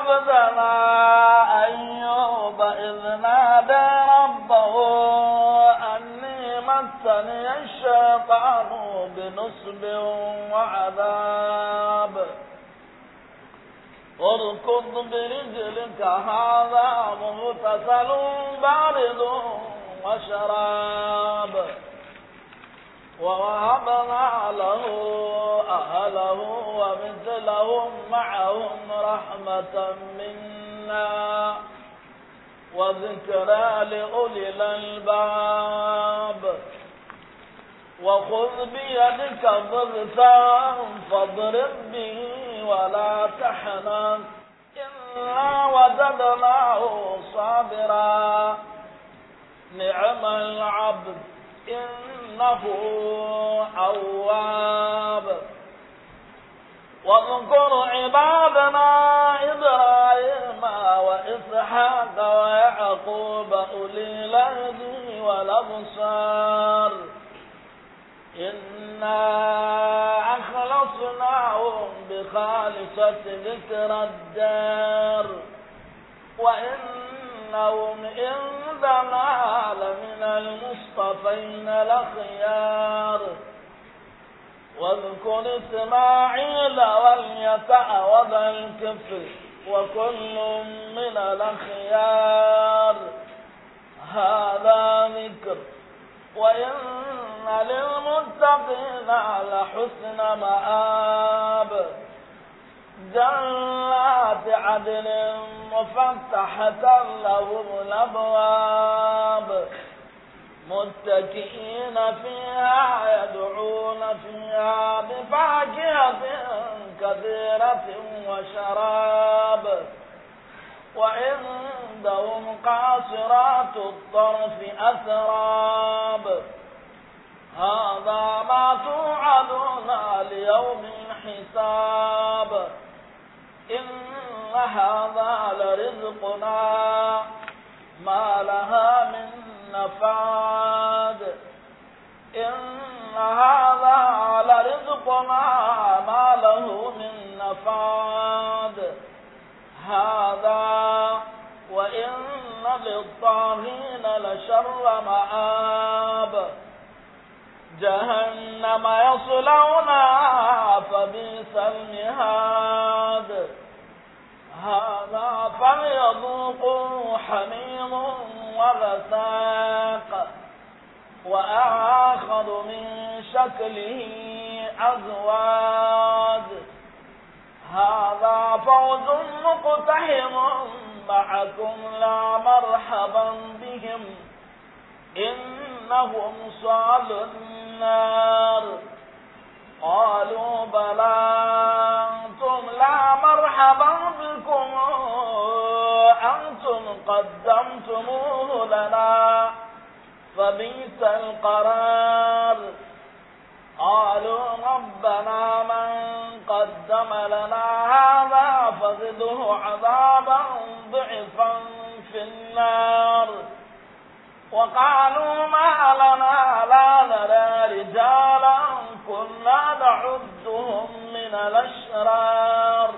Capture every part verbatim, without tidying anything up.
عبدنا أيوب إذ نادى ربه أني مسني الشيطان بنصب وعذاب اركض برجلك هذا مغتسل بارد وشراب ووهبنا له أهله ومثلهم معهم رحمة منا وذكرى لأولي الألباب وخذ بيدك ضغثا فاضرب به ولا تحنث إنا وجدناه صابرا نعم العبد إنه أواب واذكر عبادنا إبراهيم وإسحاق ويعقوب أولي الأيدي والأبصار إنا أخلصناهم بخالصة ذكر الدار وإنهم عندنا لمن المصطفين الأخيار واذكر إسماعيل واليسع وذا الكفل وكل من الأخيار هذا ذكر وإن للمتقين لحسن مآب جنات عدن مفتحة لهم الأبواب متكئين فيها يدعون فيها بفاكهة كثيرة وشراب وعندهم قاصرات الطرف أتراب هذا ما توعدون ليوم الحساب إن هذا لرزقنا ما لها من نفاد إن هذا لرزقنا ما له من نفاد هذا وإن للطاغين لشر مآب جهنم يصلونها فبئس المهاد هذا فليذوقوا حميم وغساق وآخر من شكله أزواج هذا فوز مقتحم معكم لا مرحبا بهم إنهم صالوا النار قالوا بلى أنتم لا مرحبا بكم أنتم قدمتموه لنا فبئس القرار قالوا ربنا من قدم لنا هذا فزده عذابا ضعفا في النار وقالوا ما لنا لا نرى رجالا كنا نعدهم من الأشرار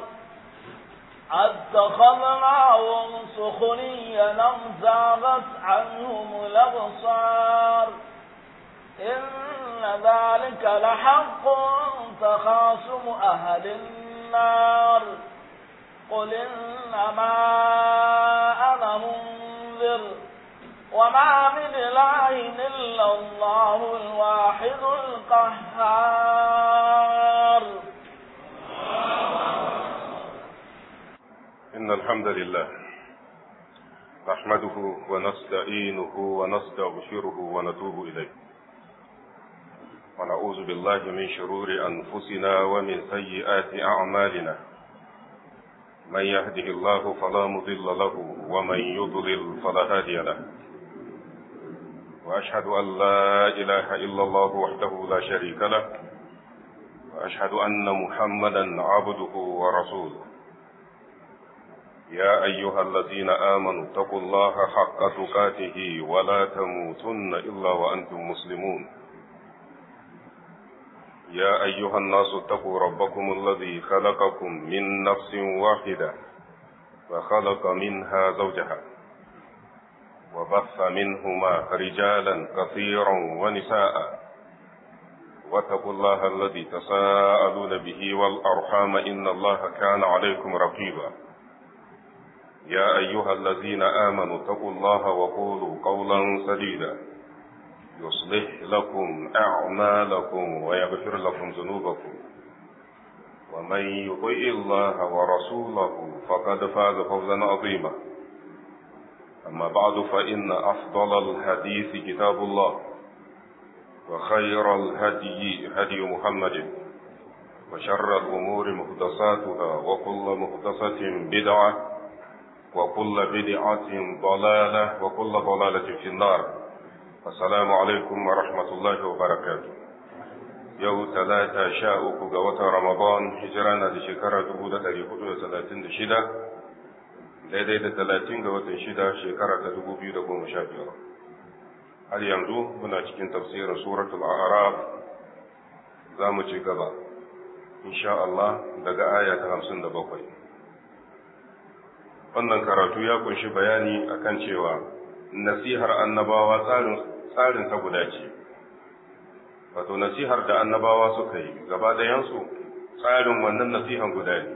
اتخذناهم سخريا أم زاغت عنهم الأبصار إن ذلك لحق تخاصم أهل النار قل إنما أنا منذر وما من إله إلا الله الواحد القهار إن الحمد لله نحمده ونستعينه ونستغفره ونتوب إليه ونعوذ بالله من شرور أنفسنا ومن سيئات أعمالنا من يهده الله فلا مضل له ومن يضلل فلا هادي له وأشهد أن لا إله إلا الله وحده لا شريك له وأشهد أن محمدا عبده ورسوله يا أيها الذين آمنوا اتقوا الله حق تقاته ولا تموتن إلا وأنتم مسلمون يا أيها الناس اتقوا ربكم الذي خلقكم من نفس واحدة وخلق منها زوجها وبث منهما رجالا كثيرا ونساء واتقوا الله الذي تساءلون به والأرحام إن الله كان عليكم رقيبا يا أيها الذين آمنوا اتقوا الله وقولوا قولا سديدا يصلح لكم أعمالكم ويغفر لكم ذنوبكم ومن يطع الله ورسوله فقد فاز فوزا عظيما أما بعد فإن أفضل الحديث كتاب الله وخير الهدي هدي محمد وشر الأمور محدثاتها وكل محدثة بدعة وكل بدعة ضلالة وكل ضلالة في النار السلام عليكم ورحمة الله وبركاته يوم ثلاثة شاء قوة رمضان هجرانا لشكرة دبودة لحدود ثلاثين شدة لديد ثلاثين قوة شدة شكرة دبودة لقوم شابيرا هل يمدو هنا cikin tafsirin سورة الأعراف zamu ci gaba insha Allah daga aya ta hamsin da bakwai. Wannan karatu ya kunshi bayani akan cewa nasihar annabawa tsarin tsarin ta guda ce. Wato nasihar da annabawa suka yi gaba ɗayansu tsarin wannan nasihan guda ne.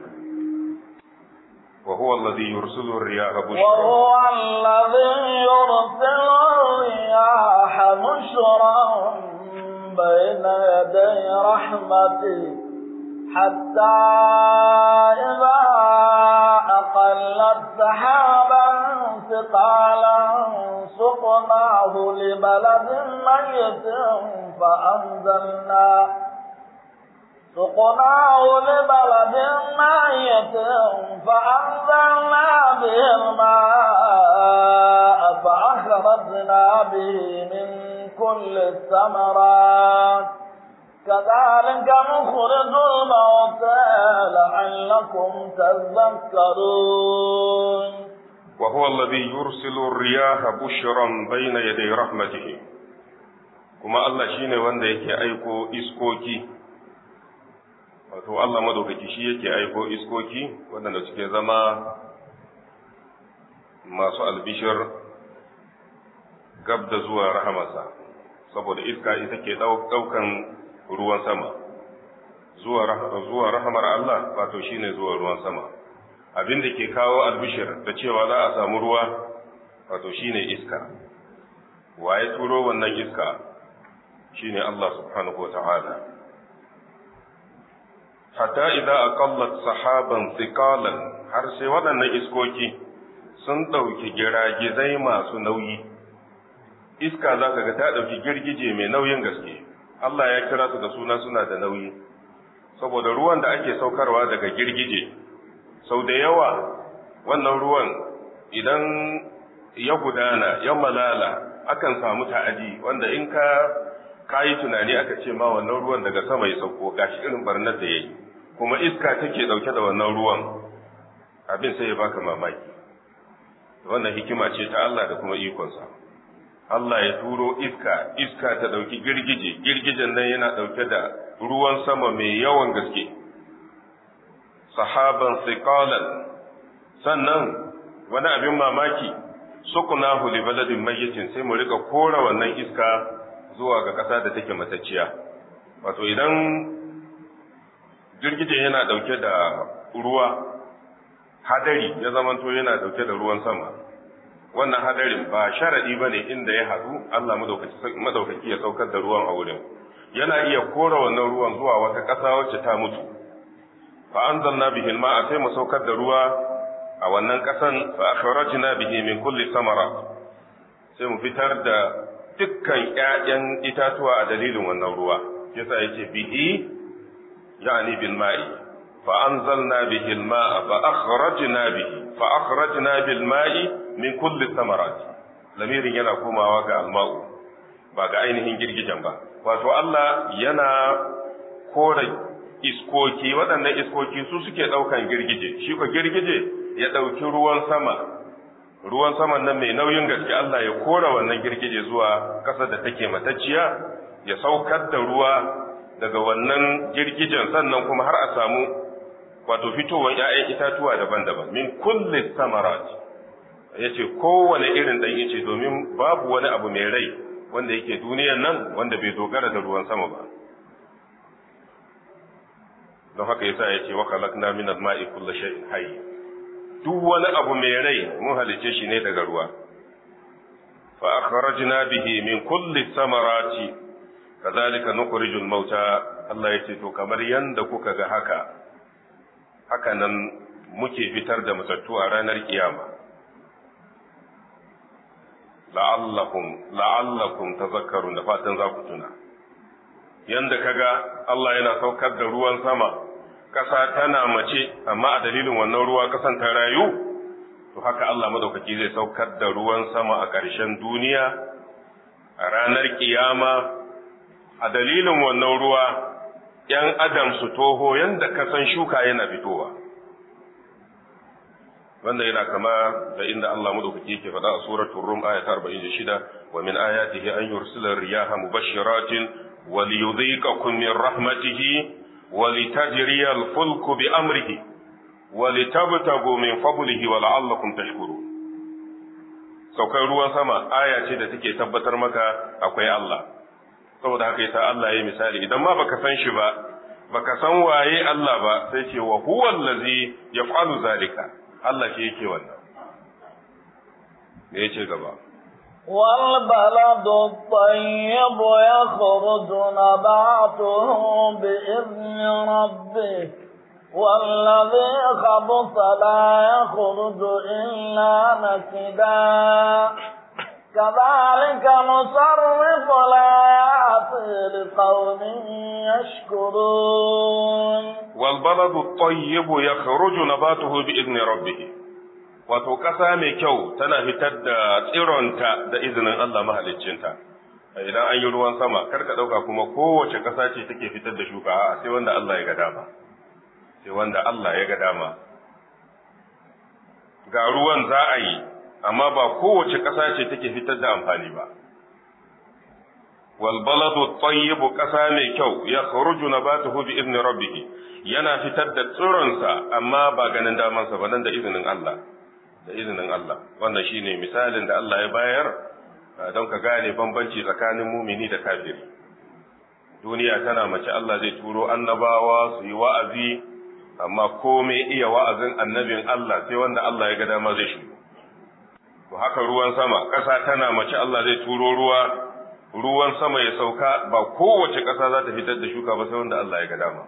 وهو الذي يرسل الرياح بشرا وهو الذي يرسل الرياح بشرا بين يدي رحمته حتى إذا أقلت سحابا ثقالا سقناه لبلد ميت فأنزلنا سقناه لبلد ميت فأنزلنا به الماء فأخرجنا به من كل الثمرات كذلك نخرج الموتى لعلكم تذكرون وهو الذي يرسل الرياح بشرا بين يدي رحمته كما الله شيني wanda yake aiko iskoki wato Allah madaukaki shi yake aiko iskoki waɗanda suke zama masu albishir gab da zuwa rahamarsa saboda iska ita ke ɗaukan ruwan sama zuwa rahamar Allah wato shine zuwa ruwan sama abin da ke kawo albishir da cewa za a samu ruwa wato shine iska waye turo wannan iska shine Allah subhanahu wataala hatta idza aqallat sahaban thiqalan har sai waɗannan iskoki sun ɗauki giragizai masu nauyi iska zaka ga ta ɗauki girgije mai nauyin gaske Allah ya kira su da suna suna da nauyi saboda ruwan da ake saukarwa daga girgije sau da yawa wannan ruwan idan ya gudana ya malala akan samu ta'adi wanda in ka kayi tunani aka ce ma wannan ruwan daga sama ya sauko gashi irin barnar da yayi kuma iska take dauke da wannan ruwan abin sai ya baka mamaki wannan hikima ce ta Allah da kuma ikonsa Allah ya turo iska iska ta dauki girgije girgijen nan yana dauke da ruwan sama mai yawan gaske sahaban thiqalan sannan wani abin mamaki sukunahu li baladin mayyitin sai mu rika kora wannan iska zuwa ga kasa da take matacciya wato idan girgije yana dauke da ruwa hadari ya zamanto yana dauke da ruwan sama wannan hadarin ba sharadi bane inda ya hadu Allah madaukaki ya saukar da ruwan a wurin yana iya kora wannan ruwan zuwa wata kasa wacce ta mutu fa anzalna bihi alma'a sai mu saukar da ruwa a wannan kasan fa akhrajna bihi min kulli samara sai mu fitar da dukkan ƴaƴan itatuwa a dalilin wannan ruwa yasa yake bihi yani bil ma'i fa anzalna bihi alma'a fa akhrajna bihi fa akhrajna bil ma'i min kulli samarat lamirin yana komawa ga alma'u ba ga ainihin girgijen ba wato Allah yana kore iskoki waɗannan iskoki su suke ɗaukan girgije shi ko girgije ya ɗauki ruwan sama ruwan saman nan mai nauyin gaske Allah ya kora wannan girgije zuwa ƙasar da take matacciya ya saukar da ruwa daga wannan girgijen sannan kuma har a samu wato fitowar ƴaƴan itatuwa daban-daban min kulli samarat yace kowane irin dan yace domin babu wani abu mai rai wanda yake duniyar nan wanda bai dogara da ruwan sama ba don haka yasa yace wa khalaqna min al-ma'i kulli shay'in hayy duk wani abu mai rai mun halice shi ne daga ruwa fa akhrajna bihi min kulli samarati kadhalika nukhrijul mauta Allah yace to kamar yanda kuka ga haka haka nan muke fitar da matattu a ranar kiyama la'allakum la'allakum tazakkarun da fatan za ku tuna yanda kaga Allah yana saukar da ruwan sama kasa tana mace amma a dalilin wannan ruwa kasan ta rayu to haka Allah madaukaki zai saukar da ruwan sama a ƙarshen duniya a ranar kiyama a dalilin wannan ruwa ‘yan adam su toho yanda kasan shuka yana fitowa wanda yana kama da inda Allah madaukaki ke faɗa a suratul rum aya ta arba'in da shida wa min ayatihi an yursila riyaha mubashshiratin wa liyudhiqakum min rahmatihi wa litajriya al-fulku bi amrihi wa litabtagu min fadlihi wa la'allakum tashkurun saukar ruwan sama aya ce da take tabbatar maka akwai Allah saboda haka yasa Allah ya yi misali idan ma baka san shi ba baka san waye Allah ba sai ce wa huwa allazi yaf'alu zalika Allah shi yake wannan me yace gaba wal baladu tayyib yakhruju nabatuhu bi idni rabbih والذي خبث لا يخرج إلا نكدا كذلك نصرف الآيات لقوم يشكرون والبلد الطيب يخرج نباته بإذن ربه wato ƙasa mai kyau tana fitar da tsironta da izinin Allah mahaliccinta idan an yi ruwan sama karka ɗauka kuma kowace ƙasa ce take fitar da shuka a sai wanda Allah ya ga dama sai wanda Allah ya ga dama ga ruwan za a yi amma ba kowace ƙasa ce take fitar da amfani ba wal baladu tayyibu ƙasa mai kyau ya kharuju nabatuhu bi izni rabbih yana fitar da tsironsa amma ba ganin damansa ba nan da izinin Allah da izinin Allah wannan shine misalin da Allah ya bayar don ka gane bambanci tsakanin mumini da kafiri duniya tana mace Allah zai turo annabawa su yi wa'azi amma komai iya wa'azin annabin Allah sai wanda Allah ya ga dama zai shigo to haka ruwan sama ƙasa tana mace Allah zai turo ruwa ruwan sama ya sauka ba kowace ƙasa za ta fitar da shuka ba sai wanda Allah ya ga dama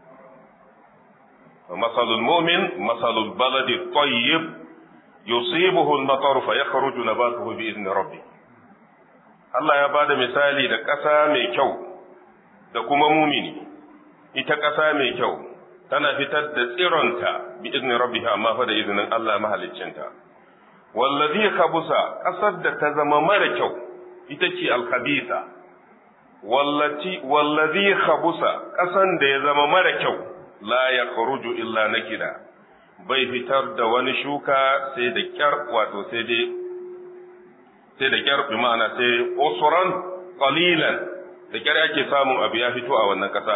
masalul mu'min masalul baladi tayyib yusibuhu al-matar fa yakhruju nabatuhu bi idni rabbih Allah ya bada misali da ƙasa mai kyau da kuma mumini ita ƙasa mai kyau tana fitar da tsironta bi idni rabbiha amma fa da izinin Allah mahaliccinta wallazi khabusa ƙasar da ta zama mara kyau ita ce al-khabitha wallati wallazi khabusa ƙasan da ya zama mara kyau la yakhruju illa nakida bai fitar da wani shuka sai da kyar wato sai dai sai da kyar bi ma'ana sai usran qalilan da kyar ake samun abu ya fito a wannan ƙasa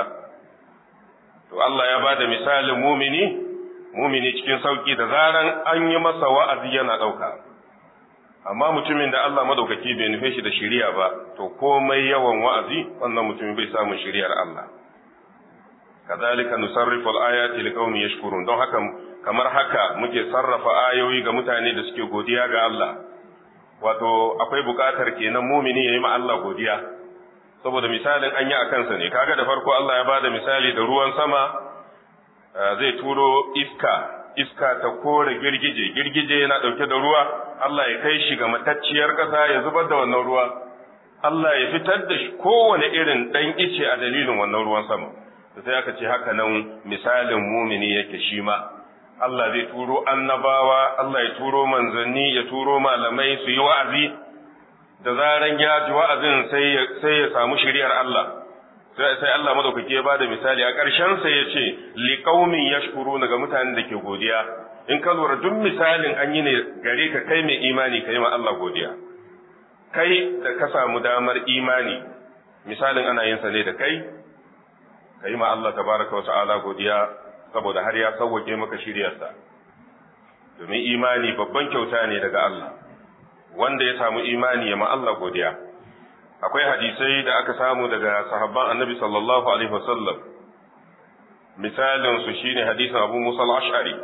to Allah ya bada misalin mumini mumini cikin sauki da zaran an yi masa wa'azi yana dauka amma mutumin da Allah madaukaki bai nufe shi da shari'a ba to komai yawan wa'azi wannan mutumin bai samu shari'ar Allah kadhalika nusarrifu al-ayati liqaumin yashkurun don haka kamar haka muke sarrafa ayoyi ga mutane da suke godiya ga Allah wato akwai bukatar kenan mumini yayi ma Allah godiya saboda misalin an yi a kansa ne kaga da farko Allah ya bada misali da ruwan sama zai turo iska iska ta kore girgije girgije yana dauke da ruwa Allah ya kai shi ga matacciyar kasa ya zubar da wannan ruwa Allah ya fitar da shi kowane irin dan ice a dalilin wannan ruwan sama sai aka ce haka nan misalin mumini yake shi ma Allah zai turo annabawa Allah ya turo manzanni ya turo malamai su yi wa'azi da zaran ya ji wa'azin sai ya samu shari'ar Allah sai Allah madaukake ya bada misali a ƙarshen sa yace liqaumin yashkuruna ga mutanen da ke godiya in ka lura duk misalin an yi ne gare ka kai mai imani kai ma Allah godiya kai da ka samu damar imani misalin ana yin sa ne da kai kai ma Allah tabaraka wa ta'ala godiya saboda har ya sauwake maka shiryarsa. Domin imani babban kyauta ne daga Allah, wanda ya samu imani ya ma Allah godiya. Akwai hadisai da aka samu daga sahabban annabi sallallahu alaihi wasallam, misalin su shine hadisin Abu Musa al-Ash'ari.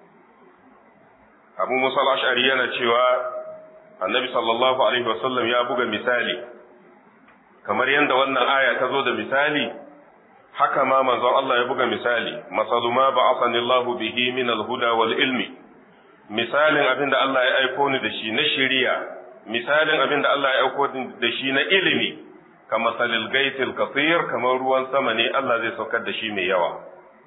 Abu Musa al-Ash'ari yana cewa annabi sallallahu alaihi wasallam ya buga misali, kamar yadda wannan aya ta zo da misali, haka ma manzon Allah ya buga misali, masalu ma ba'athani Allahu bihi min al-huda wal ilmi, misalin abin da Allah ya aiko ni da shi na shari'a, misalin abin da Allah ya aiko ni da shi na ilimi, kama salil gaitil kathir, kamar ruwan sama ne Allah zai saukar da shi mai yawa.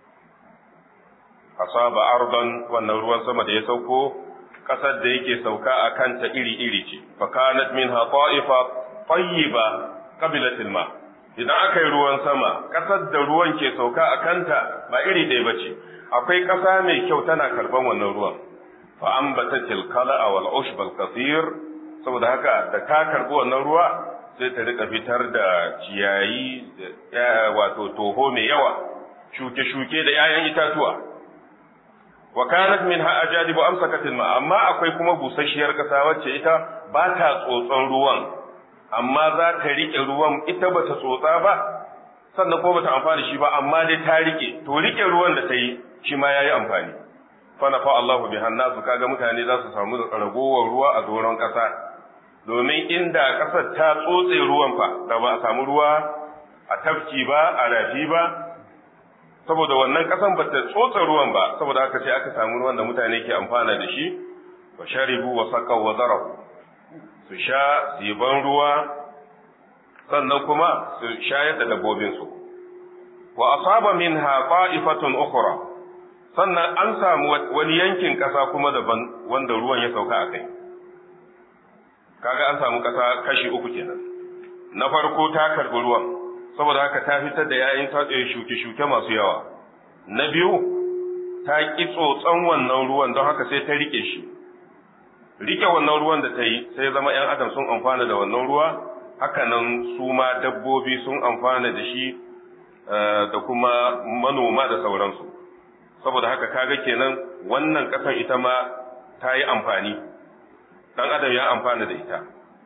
Asaba ardan, wannan ruwan sama da ya sauko, kasar da yake sauka a kanta iri-iri ce, fa kanat minha ta'ifa tayyiba qabilatil ma. Idan aka yi ruwan sama, kasar da ruwan ke sauka a kanta ba iri ɗaya bace, akwai kasa mai kyau tana karban wannan ruwan. Fa ambatatil qala'a wal ushbal kathir, saboda haka da ka karbi wannan ruwa sai ta rika fitar da ciyayi da wato toho mai yawa, shuke-shuke da 'ya'yan itatuwa. Wa kanat minha ajadibu amsakatil ma, amma akwai kuma busasshiyar kasa wacce ita ba ta tsotson ruwan, amma za ta rike ruwan, ita ba ta tsotsa ba sannan ko ba ta amfani shi ba, amma dai ta rike, to rike ruwan da ta yi shi ma yayi amfani. Fa nafa Allahu biha nasu, kaga mutane za su samu ragowar ruwa a doron kasa, domin inda kasar ta tsotse ruwan fa da ba a samu ruwa a tafki ba, a rafi ba, saboda wannan kasan ba ta tsotsa ruwan ba, saboda haka sai aka samu ruwan da mutane ke amfana da shi. Wa sharibu wa saqaw wa zaraw, su sha su yi ban ruwa sannan kuma su shayar da dabbobin su. Wa asaba minha qa'ifatun ukhra, sannan an samu wani yankin kasa kuma daban wanda ruwan ya sauka a kai. Kaga an samu kasa kashi uku kenan. Na farko ta karbi ruwan, saboda haka ta fitar da ‘ya'yan shuke-shuke masu yawa. Na biyu, ta ƙi tsotson wannan ruwan don haka sai ta rike shi. Rike wannan ruwan da ta yi sai zama ‘yan adam sun amfana da wannan ruwa, haka nan su ma dabbobi sun amfana da shi da kuma manoma da sauransu. Saboda haka kaga kenan wannan ƙasan ita ma ta yi amfani, ɗan adam ya amfana da ita.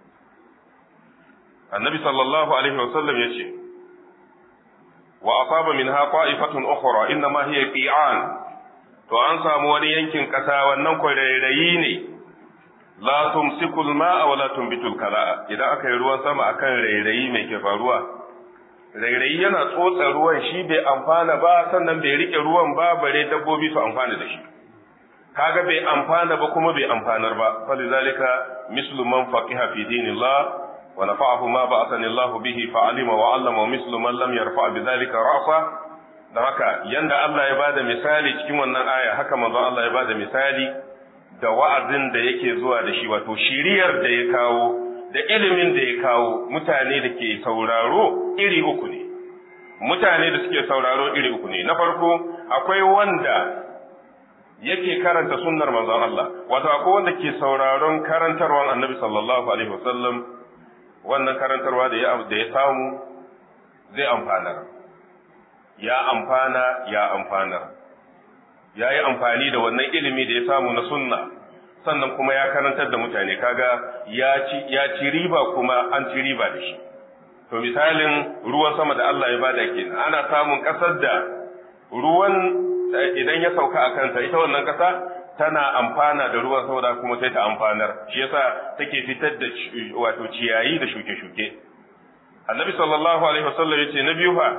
Annabi sallallahu alaihi wasallam ya ce, wa asaba minha qa'ifatun ukhra inma hiya qi'an, to an samu wani yankin kasa wannan kwairayi ne, la tumsiku al-ma'a wa la tumbitu al-kala'a. Idan aka yi ruwan sama akan rairayi mai ke faruwa, rairayi yana tsotsa ruwan, shi bai amfana ba sannan bai rike ruwan ba, bare dabbobi su amfana da shi. Kaga bai amfana ba kuma bai amfanar ba, falizalika mislu man faqiha fi dinillah ونفعه ما بعثني الله به فعلم وعلم ومثل من لم يرفع بذلك رأسا. da haka yanda Allah ya bada misali cikin wannan aya, haka manzo Allah ya bada misali da wa'azin da yake zuwa da shi, wato shiriyar da ya kawo da ilimin da ya kawo. Mutane da ke sauraro iri uku ne, mutane da suke sauraro iri uku ne. Na farko akwai wanda yake karanta sunnar manzon Allah, wato akwai wanda ke sauraron karantarwar Annabi sallallahu alaihi wasallam. Wannan karantarwa da ya da ya samu zai amfanar, ya amfana ya amfanar, ya yi amfani da wannan ilimi da ya samu na sunna, sannan kuma ya karantar da mutane, kaga ya ci ya ci riba kuma an ci riba da shi. To misalin ruwan sama da Allah ya bada kenan, ana samun kasar da ruwan idan ya sauka a kanta, ita wannan kasa tana amfana da ruwan saboda kuma sai ta amfanar, shi yasa take fitar da wato ciyayi da shuke-shuke. Annabi sallallahu alaihi wasallam yace na biyu fa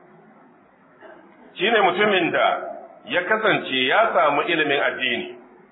shine mutumin da ya kasance ya samu ilimin addini,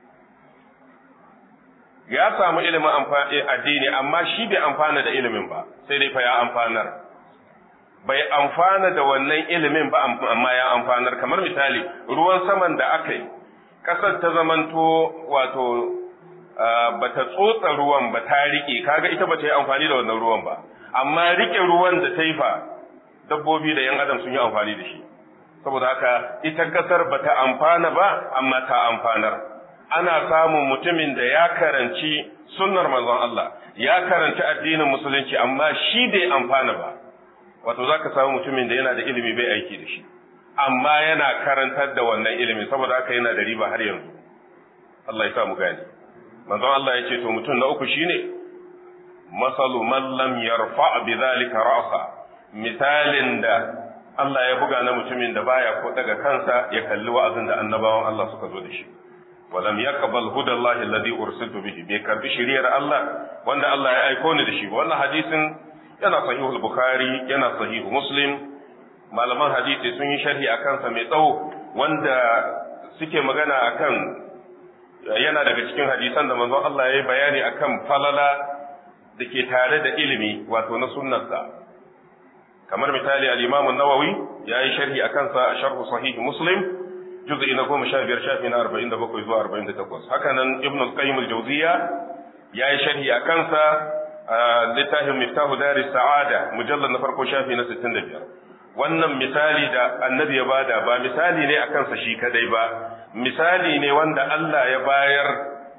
ya samu ilimin addini amma shi bai amfana da ilimin ba, sai dai fa ya amfanar. Bai amfana da wannan ilimin ba amma ya amfanar. Kamar misali ruwan saman da aka yi, kasar ta zamanto wato ba ta tsotsa ruwan ba, ta rike, kaga ita ba ta yi amfani da wannan ruwan ba, amma rike ruwan da ta yi fa dabbobi da yan adam sun yi amfani da shi. Saboda haka ita kasar ba ta amfana ba amma ta amfanar. Ana samun mutumin da ya karanci sunnar manzon Allah, ya karanci addinin musulunci amma shi bai amfana ba. Wato zaka samu mutumin da yana da ilimi bai aiki da shi. amma yana karantar da wannan ilimi saboda haka yana da riba har yanzu Allah ya sa mu gani manzon Allah ya ce to mutum na uku shine masalu man lam yarfa bi zalika ra'sa misalin da Allah ya buga na mutumin da baya ko daga kansa ya kalli wa'azin da annabawan Allah suka zo da shi walam yaqbal hudallahi alladhi ursiltu bihi bai karbi shiriyar Allah wanda Allah ya aiko ni da shi wannan hadisin yana sahihul bukhari yana sahihu muslim malaman hadisi sun yi sharhi akan sa mai tsawo wanda suke magana akan yana daga cikin hadisan da manzon Allah ya yi bayani akan falala da ke tare da ilimi wato na sunnarsa kamar misali al-Imam an-Nawawi ya yi sharhi akan sa a sharh sahih Muslim juz'i na goma sha biyar shafi na arba'in da bakwai zuwa arba'in da takwas haka nan Ibn al-Qayyim al-Jawziyya ya yi sharhi akan sa a littafin Miftahu Daris Sa'ada mujallad na farko shafi na sittin da biyar wannan misali da annabi ya bada ba misali ne akan sa shi kadai ba misali ne wanda Allah ya bayar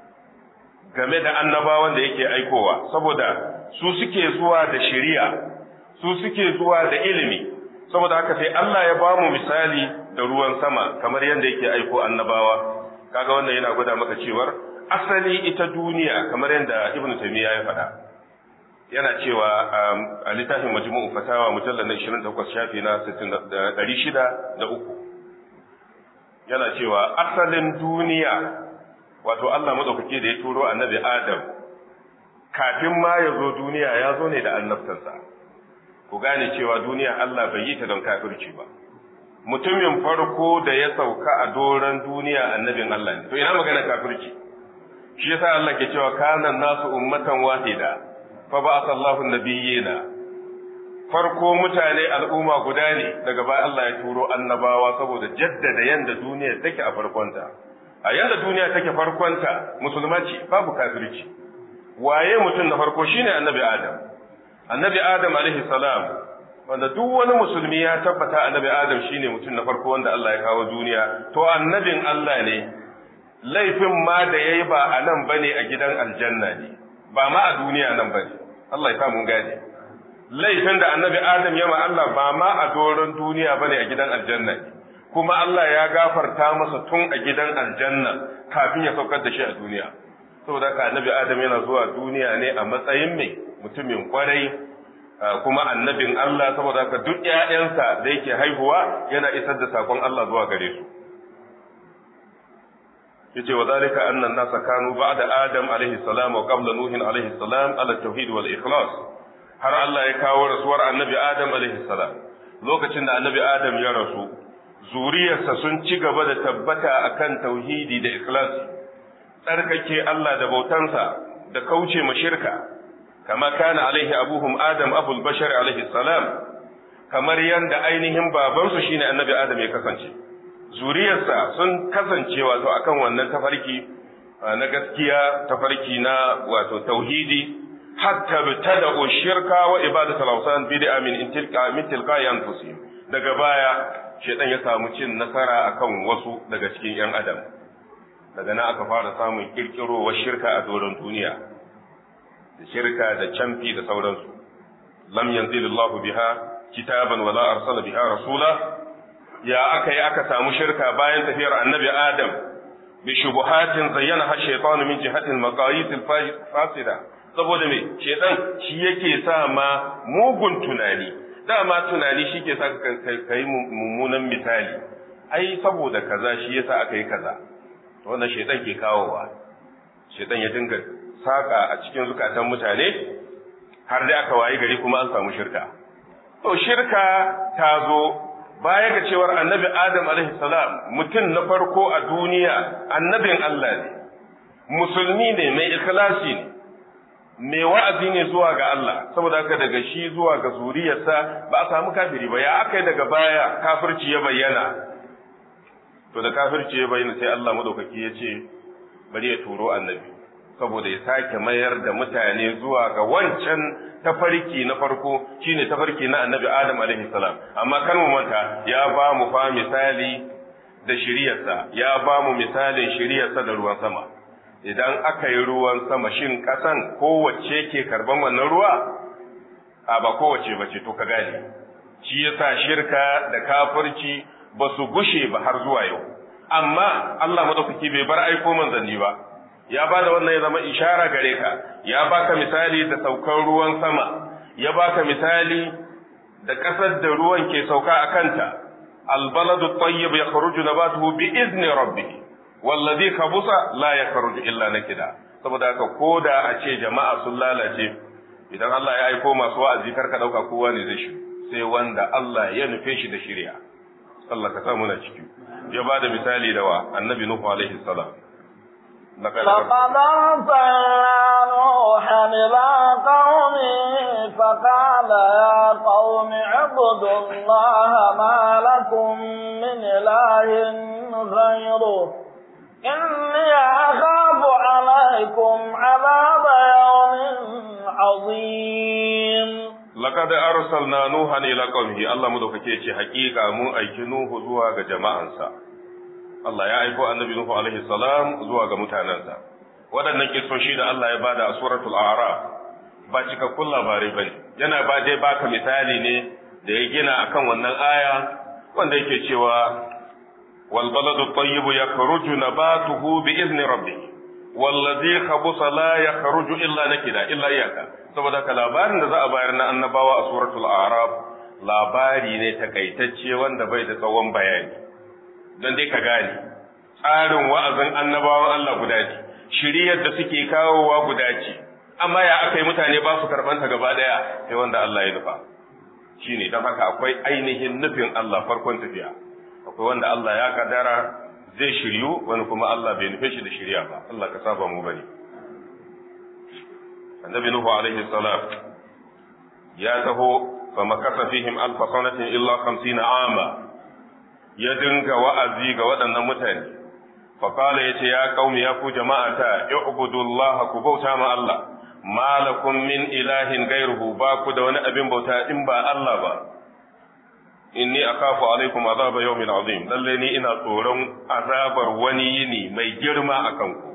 game da annabawan da yake aikowa saboda su suke zuwa da shari'a su suke zuwa da ilimi saboda haka sai Allah ya ba mu misali da ruwan sama kamar yadda yake aiko annabawa kaga wannan yana gwada maka cewar asali ita duniya kamar yadda Ibn Taymiyyah ya faɗa yana cewa a littafin Majmu'u Fatawa mujallal na ishirin da takwas shafi na ɗari shida da uku yana cewa asalin duniya wato Allah madaukake da ya turo annabi Adam kafin ma ya zo duniya ya zo ne da annabtansa ku gane cewa duniya Allah bai yi ta don kafirci ba mutumin farko da ya sauka a doron duniya annabin Allah ne to ina magana kafirci shi yasa Allah ke cewa kana nasu ummatan wahida fa ba'atha Allahu an-nabiyyina farko mutane al'umma guda ne daga baya Allah ya turo annabawa saboda jaddada yanda duniya take a farkonta a yanda duniya take farkonta musulma ce babu kafirci waye mutum na farko shine annabi Adam annabi Adam alaihi salam wanda duk wani musulmi ya tabbata annabi Adam shine mutum na farko wanda Allah ya kawo duniya to annabin Allah ne laifin ma da yayi ba a nan bane a gidan aljanna ne ba ma a duniya nan bane Allah ya sa mun gane laifin da annabi Adam ya ma Allah ba ma a doron duniya bane a gidan aljanna ne kuma Allah ya gafarta masa tun a gidan aljanna kafin ya saukar da shi a duniya saboda ka annabi Adam yana zuwa duniya ne a matsayin mai mutumin kwarai kuma annabin Allah saboda ka duk ƴaƴansa da yake haihuwa yana isar da sakon Allah zuwa gare su yace wa zalika anna an-nasa kanu ba'da Adam alaihi salam wa qabla Nuh alaihi salam ala tauhid wal ikhlas har Allah ya kawo rasuwar annabi Adam alaihi salam lokacin da annabi Adam ya rasu zuriyarsa sun ci gaba da tabbata akan tauhidi da ikhlasi tsarkake Allah da bautansa da kauce ma shirka kama kana alaihi abuhum Adam abul bashar alaihi salam kamar yanda ainihin babansu shine annabi Adam ya kasance zuriyarsa sun kasance wato akan wannan tafarki na gaskiya tafarki na wato tauhidi hatta bitada'u shirka wa ibadatul awsan bid'a min tilka min tilka yanfusihim daga baya shedan ya samu cin nasara akan wasu daga cikin yan adam daga nan aka fara samun kirkirowar shirka a doron duniya da shirka da camfi da sauransu lam yanzilillahu biha kitaban wala arsala biha rasula ya aka yi aka samu shirka bayan tafiyar annabi adam bi shubuhatin zayyana ha shaytanu min jihatil maqayis al fasida saboda me shedan shi yake sa ma mugun tunani dama tunani shi ke sa ka yi mummunan misali ai saboda kaza shi yasa aka yi kaza to wannan shedan ke kawowa shedan ya dinga saka a cikin zukatan mutane har dai aka wayi gari kuma an samu shirka to shirka ta zo baya ga cewar annabi Adam alaihi salam mutum na farko a duniya annabin Allah ne musulmi ne mai ikhlasi ne mai wa'azi ne zuwa ga Allah saboda haka daga shi zuwa ga zuriyarsa ba a samu kafiri ba ya aka yi daga baya kafirci ya bayyana to da kafirci ya bayyana sai Allah madaukaki ya ce bari ya turo annabi saboda ya sake mayar da mutane zuwa ga wancan tafarki na farko shine tafarki na annabi Adam alaihi salam amma kan mu manta ya ba mu fa misali da shiriyarsa ya ba mu misalin shiriyarsa da ruwan sama idan aka yi ruwan sama shin kasan kowace ke karban wannan ruwa a ba kowace bace to ka gane shi yasa shirka da kafirci ba su gushe ba har zuwa yau amma Allah madaukaki bai bar aiko manzanni ba ya bada wannan ya zama ishara gare ka ya baka misali da saukar ruwan sama ya baka misali da kasar da ruwan ke sauka a kanta albaladu tayyib yakhruju nabatuhu bi izni rabbih wallazi khabusa la yakhruju illa nakida saboda haka koda a ce jama'a sun lalace idan Allah ya aiko masu wa'azi karka dauka kowa ne zai shi sai wanda Allah ya nufe shi da shari'a Allah ka samu na ciki ya bada misali da wa annabi nuhu alaihi salam لقد أرسلنا نوحا إلى قومه فقال يا قوم اعبدوا الله ما لكم من إله غيره إني أخاف عليكم عذاب يوم عظيم لقد أرسلنا نوحا إلى قومه الله مدوكake حقيقة mun aiki Nuhu zuwa ga jama'ansa Allah ya aiko annabi Nuhu alaihi salam zuwa ga mutanensa waɗannan kissoshi da Allah ya bada a suratul a'raf ba cikakkun labarai bane yana ba dai baka misali ne da ya gina akan wannan aya wanda yake cewa wal baladu tayyibu yakhruju nabatuhu bi izni rabbih wallazi khabusa la yakhruju illa nakida illa iyaka saboda ka labarin da za a bayar na annabawa a suratul a'raf labari ne takaitacce wanda bai da tsawon bayani don dai ka gane tsarin wa'azin annabawan Allah guda ce shiriyar da suke kawowa guda ce amma ya aka yi mutane ba su karɓanta gaba ɗaya sai wanda Allah ya nufa shi ne don haka akwai ainihin nufin Allah farkon tafiya akwai wanda Allah ya kadara zai shiryu wani kuma Allah bai nufe shi da shirya ba Allah ka saba mu bane annabi Nuhu alaihi salam ya taho fa makasa fihim alf sanatin illa khamsina ama ya dinga wa'azi ga waɗannan mutane, faƙala ya ce, ya ƙaumi ya ku jama'ata, i'budullaha ku bauta ma Allah, malakun min ilahin gairuhu ba ku da wani abin bauta in ba Allah ba, inni akafu alaikum azaba yawmin azim, lalle ni ina tsoron azabar wani yini mai girma a kanku.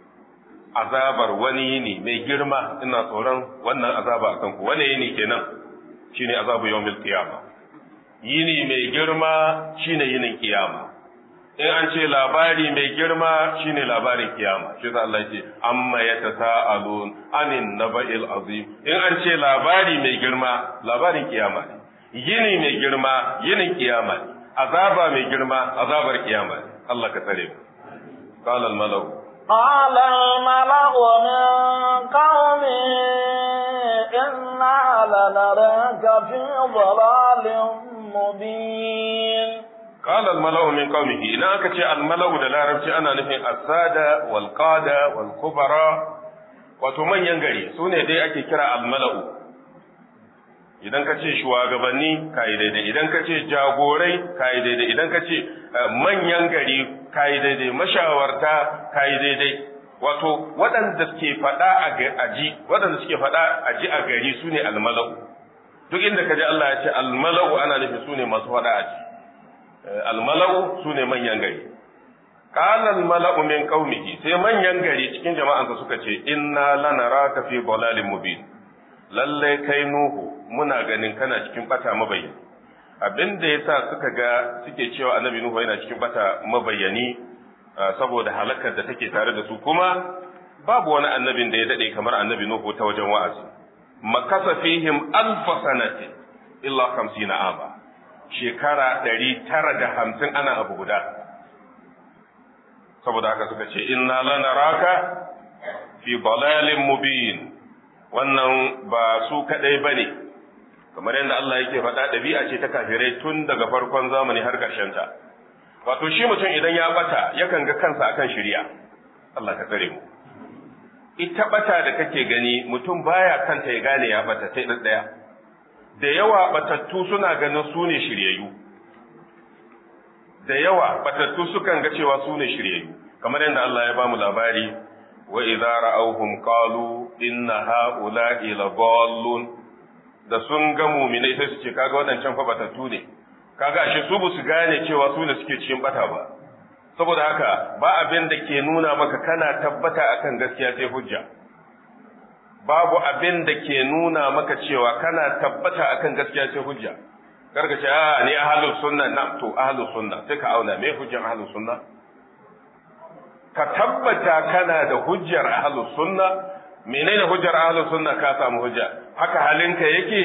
Azabar wani yini mai girma ina tsoron wannan azaba a kanku, wani yini kenan shine azabu yawmil qiyamah. Yini mai girma shine yinin kiyama in an ce labari mai girma shine labarin kiyama shi yasa Allah yake amma yatasaalun anin naba'il azim in an ce labari mai girma labarin kiyama ne yini mai girma yinin kiyama ne azaba mai girma azabar kiyama ne Allah ka tsare mu qala al malau qala al malau min qaumi inna lanaraka fi dhalalin مبين قال الملأ من قومه إذا أكتش الملأ دلاربتي أنا نفي السادة والقادة والكبراء وتمن ينغري سوني دي أكي كرا الملأ idan ka ce shugabanni kai daidai idan ka ce jagorai kai daidai idan ka ce manyan gari kai daidai mashawarta kai daidai wato waɗanda suke faɗa a ji waɗanda suke faɗa a ji a gari sune almala'u duk inda kaji Allah ya ce almala'u ana nufin sune masu fada a ci almala'u sune manyan gari qala almala'u min qaumihi sai manyan gari cikin jama'ansa suka ce inna lanaraka fi dalalin mubin lalle kai nuhu muna ganin kana cikin bata mabayani abinda yasa suka ga suke cewa annabi nuhu yana cikin bata mabayani saboda halakar da take tare da su kuma babu wani annabin da ya dade kamar annabi nuhu ta wajen wa'azi makasa fihim alfa sanatin illa hamsina aba shekara ɗari tara da hamsin ana abu guda saboda haka suka ce inna lanaraka fi dalalin mubin wannan ba su kadai bane kamar yadda Allah yake faɗa ɗabi'a ce ta kafirai tun daga farkon zamani har ƙarshen ta wato shi mutum idan ya bata yakan ga kansa akan shari'a Allah ka tsare mu ita bata da kake gani mutum baya kanta ya gane ya bata sai dan daya da yawa batattu suna ganin su ne shiryayyu da yawa batattu sukan ga cewa su ne shiryayyu kamar yadda Allah ya bamu labari wa idza ra'awhum qalu inna ha'ula'i ladallun da sun ga mu'minai sai su ce kaga wadancan fa batattu ne kaga ashe su ba su gane cewa su ne suke cikin bata ba saboda haka ba abin da ke nuna maka kana tabbata akan gaskiya sai hujja babu abin da ke nuna maka cewa kana tabbata akan gaskiya sai hujja karka ce a ni ahlus sunna na to ahlus sunna sai ka auna me hujjar ahlus sunna ka tabbata kana da hujjar ahlus sunna. Menene hujjar ahlus sunna? Ka samu hujja. Haka halinka yake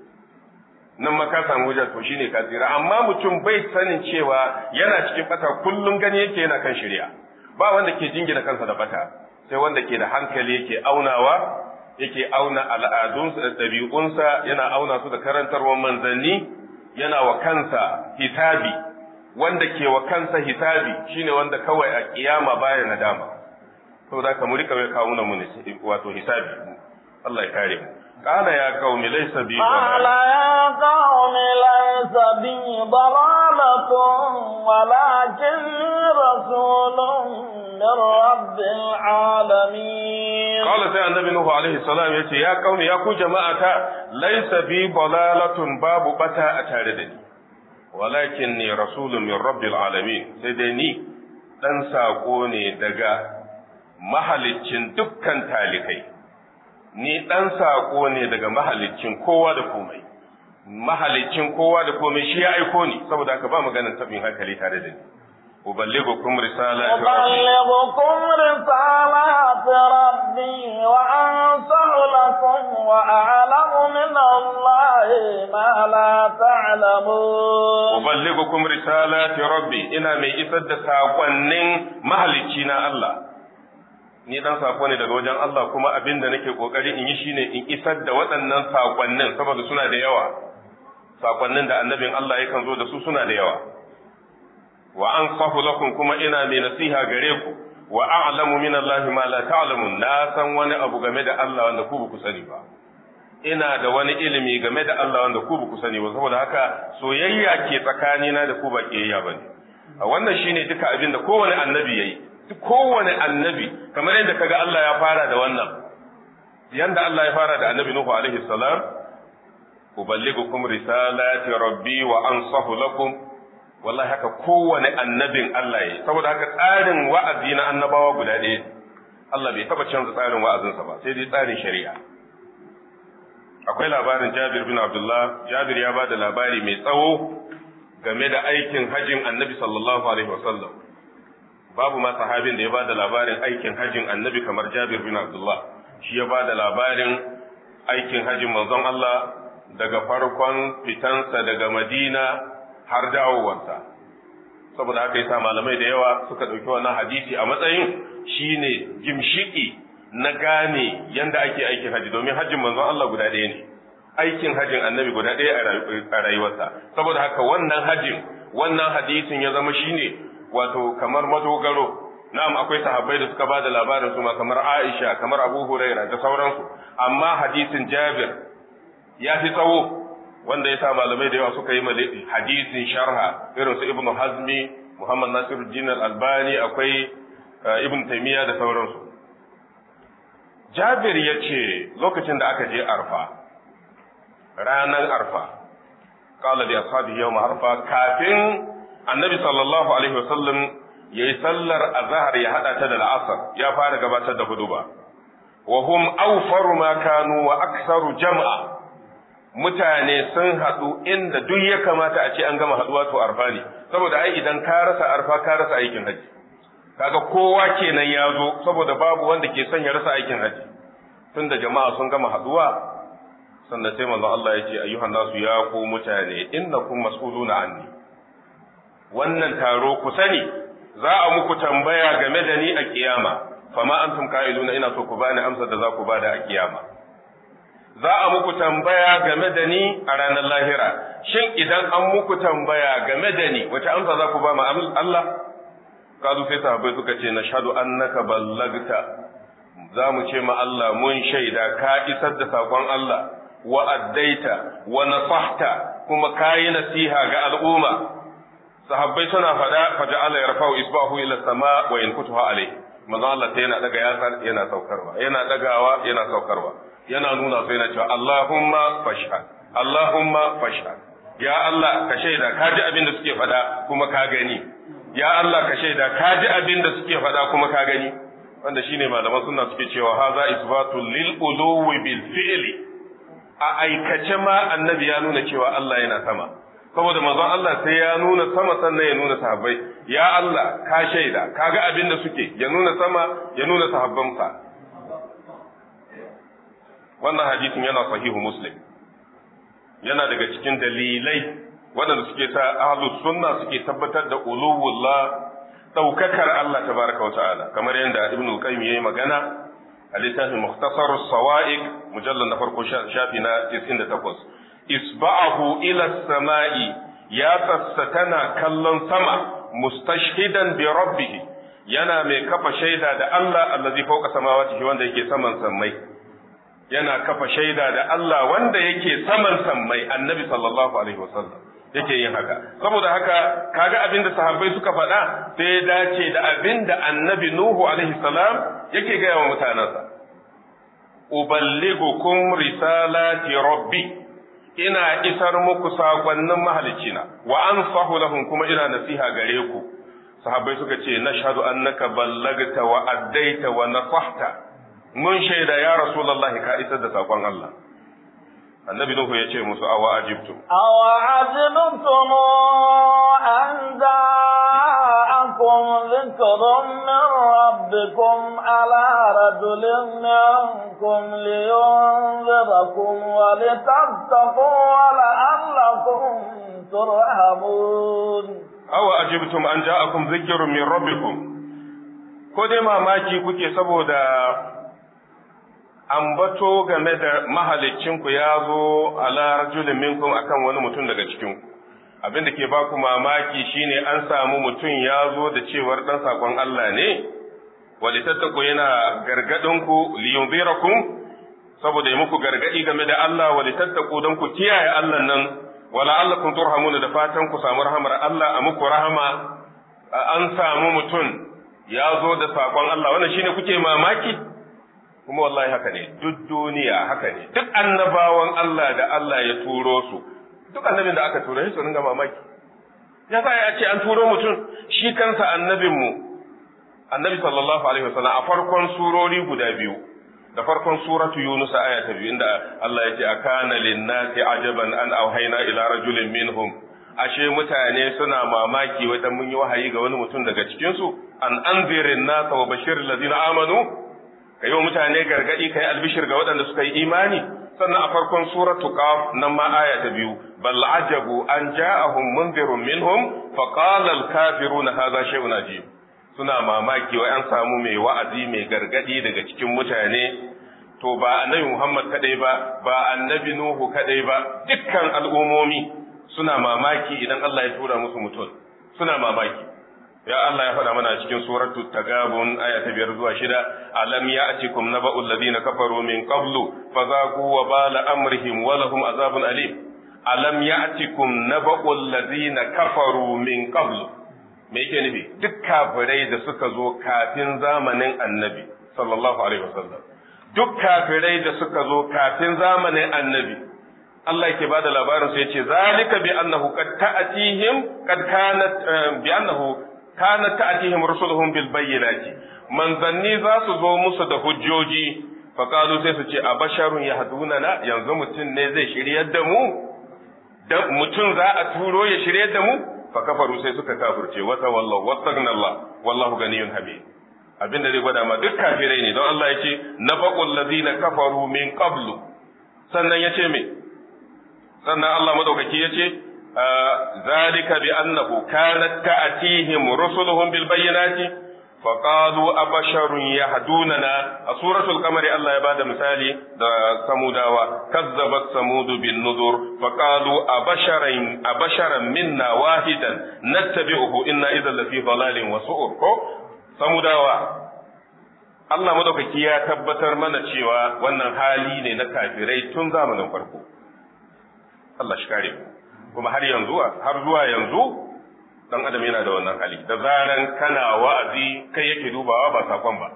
nan ma ka samu hujja, to shine ka tsira. Amma mutum bai sanin cewa yana cikin bata, kullum gani yake yana kan shari'a. Ba wanda ke jingina kansa da bata, sai wanda ke da hankali yake aunawa, yake auna al'adunsa da ɗabi'unsa, yana auna su da karantarwar manzanni, yana wa kansa hisabi. Wanda ke wa kansa hisabi shine wanda kawai a kiyama baya nadama. Saboda ka mu rika mai kawo na mu ne wato hisabi. Allah ya kare mu. Qala ya qaumi laysa bi qala ya qaumi laysa bi dalalatun walakinni rasulun min rabbil alamin. Qala sai annabi Nuhu alaihi salam yace ya qaumi ya ku jama'ata laysa bi dalalatun babu bata a tare da ni. Walakinni rasulun min rabbil alamin, sai dai ni dan sako ne daga mahaliccin dukkan talikai. Ni ɗan saƙo ne daga mahaliccin kowa da komai, mahaliccin kowa da komai shi ya aiko ni, saboda haka ba maganar tabin hankali tare da ni. Uballighukum risalati rabbi Uballighukum risalati rabbi wa ansahu lakum wa a'lamu min Allahi ma la ta'lamun. Uballighukum risalati rabbi, ina mai isar da saƙonnin mahalicci na Allah. Ni dan sako ne daga wajen Allah, kuma abin da nake kokari in yi shine in isar da waɗannan sakonnin, saboda suna da yawa. Sakonnin da annabin Allah yakan zo da su suna da yawa. Wa ansahu lakum, kuma ina mai nasiha gare ku. Wa a'lamu min Allah ma la ta'lamun, na san wani abu game da Allah wanda ku ba ku sani ba. Ina da wani ilimi game da Allah wanda ku ba ku sani ba, saboda haka soyayya ke tsakanina da ku ba kiyayya bane. Wannan shine duka abin da kowane annabi yayi. Kowane annabi, kamar yadda kaga Allah ya fara da wannan, yanda Allah ya fara da annabi Nuhu alaihi salam, uballighukum risalati rabbi wa ansahu lakum, wallahi haka kowane annabin Allah yayi. Saboda haka tsarin wa'azi na annabawa guda ɗaya, Allah bai taba canza tsarin wa'azinsa ba, sai dai tsarin shari'a. Akwai labarin Jabir bin Abdullah, Jabir ya bada labari mai tsawo game da aikin hajjin annabi sallallahu alaihi wasallam. Babu ma sahabin da ya bada labarin aikin hajjin annabi kamar Jabir bin Abdullah. Shi ya bada labarin aikin hajjin manzon Allah daga farkon fitansa daga Madina har dawowarsa. Saboda haka yasa malamai da yawa suka ɗauki wannan hadisi a matsayin shine gimshiki na gane yanda ake aikin haji, domin hajjin manzon Allah guda ɗaya ne. Aikin hajjin annabi guda ɗaya a rayuwarsa. Saboda haka wannan hajjin, wannan hadisin ya zama shine wato kamar madogaro. Na'am, akwai sahabbai da suka bada labarin su ma kamar Aisha, kamar Abu Huraira da sauransu, amma hadisin Jabir ya fi tsawo, wanda yasa malamai da yawa suka yi hadisin sharha, irin su Ibn Hazmi, Muhammad Nasiruddin Al-Albani, akwai Ibn Taymiyyah da sauransu. Jabir ya ce lokacin da aka je Arfa, ranar Arfa, qala li ashabihi yawm Arfa, kafin annabi sallallahu alaihi wasallam ya yi sallar azhar ya hada ta da al'asar, ya fara gabatar da huduba. Wa hum awfaru ma kanu wa aktsaru jam'a, mutane sun hadu inda duk ya kamata a ce an gama haduwa to arfa ne, saboda ai idan ka rasa arfa ka rasa aikin haji. Kaga kowa kenan ya zo, saboda babu wanda ke son ya rasa aikin haji. Tunda jama'a sun gama haduwa, sannan sai manzon Allah ya ce ayyuhan nasu, ya ku mutane, innakum mas'uluna anni. Wannan taro ku sani za a muku tambaya game da ni a kiyama, fama antum qa'iluna, ina so ku bani amsar da za ku bada a kiyama. Za a muku tambaya game da ni a ranar lahira, shin idan an muku tambaya game da ni wace amsa za ku ba ma Allah? Kazu sai sahabbai suka ce nashhadu annaka ballagta, za mu ce ma Allah mun shaida ka isar da sakon Allah, wa addaita wa nasahta, kuma kayi nasiha ga al'umma. Sahabbai suna fada faja'ala yarfa'u isbahu ila sama wa yankutuha alayhi. Manzo Allah sai yana daga yatsa yana saukarwa, yana dagawa yana saukarwa, yana nuna sai yana cewa Allahumma fashhad, Allahumma fashhad. Ya Allah ka shaida ka ji abin da suke fada kuma ka gani. Ya Allah ka shaida ka ji abin da suke fada kuma ka gani. Wanda shine malaman sunna suke cewa haza isbatul lil uluwi bil fi'li. A aikace ma annabi ya nuna cewa Allah yana sama. saboda manzon Allah sai ya nuna sama sannan ya nuna sahabbai. Ya Allah ka shaida kaga abin da suke, ya nuna sama ya nuna sahabbansa. Wannan hadisin yana sahihu Muslim, yana daga cikin dalilai waɗanda suke sa ahlus sunna suke tabbatar da uluwullah, daukakar Allah tabaraka wa ta'ala, kamar yadda Ibn al-Qayyim yayi magana a littafin Mukhtasar as-Sawa'iq mujallal na farko shafi na tis'in da takwas. Isba'ahu ila as-sama'i, ya tana kallon sama, mustashhidan bi rabbih, yana mai kafa shaida da Allah allazi fawqa samawati, wanda yake saman sammai. Yana kafa shaida da Allah wanda yake saman sammai, annabi sallallahu alaihi wasallam yake yin haka. Saboda haka kaga abin da sahabbai suka faɗa sai ya dace da abin da annabi Nuhu alaihi salam yake gaya wa mutanensa. Uballigukum risalati rabbi, ina isar muku sakonnin mahalicina, wa ansahu lahum, kuma ina nasiha gare ku. Sahabbai suka ce nashhadu annaka ballagta wa addaita wa nasahta, mun shaida ya rasulullahi ka isar da sakon Allah. Annabi Nuhu ya ce musu awa ajibtum awa ajibtum an ja'akum dhikrun min rabbikum ala rajulin minkum liyunzirakum wa litattaqu wa la'allakum turhamun. Awa ajibtum an ja'akum dhikrun min rabbikum, ko dai mamaki kuke saboda ambato game da mahalicinku ya zo ala rajulin minkum akan wani mutum daga cikinku. Abin da ke baku mamaki shine an samu mutum ya zo da cewar dan sakon Allah ne, walitattaku yana gargadinku liyunzirakum, saboda yi muku gargadi game da Allah, walitattaku don ku kiyaye Allah nan, wala allakum turhamuna, da fatan ku samu rahamar Allah, a muku rahama. An samu mutum ya zo da sakon Allah, wannan shine kuke mamaki? Kuma wallahi haka ne, duk duniya haka ne, duk annabawan Allah da Allah ya turo su, duk annabin da aka turo shi su ringa mamaki. Ya sa ya ce an turo mutum, shi kansa annabinmu, annabi sallallahu alaihi wasallam, a farkon surori guda biyu, da farkon suratu Yunus aya ta biyu, inda Allah ya ce akana linnasi ajaban an auhayna ila rajulin minhum, ashe mutane suna mamaki wajen mun yi wahayi ga wani mutum daga cikin su, an anzirin nasa wa bashiril ladina amanu, ka yi wa mutane gargaɗi, ka yi albishir ga waɗanda suka yi imani. Sannan a farkon suratu Qaf nan ma aya ta biyu, bal ajabu an ja'ahum munzirun minhum fa qala al kafiruna hadha shay'un ajib. Suna mamaki wai an samu mai wa'azi mai gargaɗi daga cikin mutane. To ba annabi Muhammad kadai ba, ba annabi Nuhu kadai ba, dukkan al'umomi suna mamaki idan Allah ya tura musu mutum. Suna mamaki. Ya Allah ya faɗa mana cikin suratul Tagabun aya ta biyar zuwa shida, alam ya'tikum naba'ul ladina kafaru min qablu fazaqu wa bala amrihim wa lahum azabun alim. Alam ya'tikum naba'ul ladina kafaru min qablu, me yake nufi? Duk kafirai da suka zo kafin zamanin Annabi sallallahu alaihi wasallam, duk kafirai da suka zo kafin zamanin Annabi, Allah yake bada labarin su yace zalika bi annahu qad ta'tihim qad kanat bi annahu kana ta'tihim rusuluhum bil bayyinati, manzanni za su zo musu da hujjoji, fa qalu sai su ce abasharun yahdunana, yanzu mutun ne zai shiryar da mu, dan mutun za a turo ya shiryar da mu. Fa kafaru, sai suka kafirce, wa tawallahu wastaghna Allah wallahu ganiyyun hamid. Abinda zai gwada ma duk kafirai ne, don Allah yace nabaqul ladina kafaru min qablu, sannan yace me, sannan Allah madaukaki yace ذلك بأنه كانت تأتيهم رسلهم بالبينات فقالوا أبشر يهدوننا. سورة القمر الله يبادى مثالي ثموداوا كذبت ثمود بالنذر فقالوا أبشرا أبشرا منا واحدا نتبعه إنا إذا لفي ضلال وسعر. ثموداوا Allah madaukaki ya tabbatar mana cewa wannan hali ne na kafirai tun zamanin farko. Allah shi kare mu. Kuma har yanzu har zuwa yanzu dan adam yana da wannan hali, da zaran kana wa'azi kai yake dubawa ba sakon ba,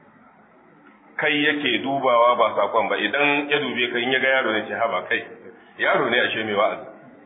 kai yake dubawa ba sakon ba. Idan ya dube ka, in ya ga yaro ne ce haba kai yaro ne ashe mai wa'azi.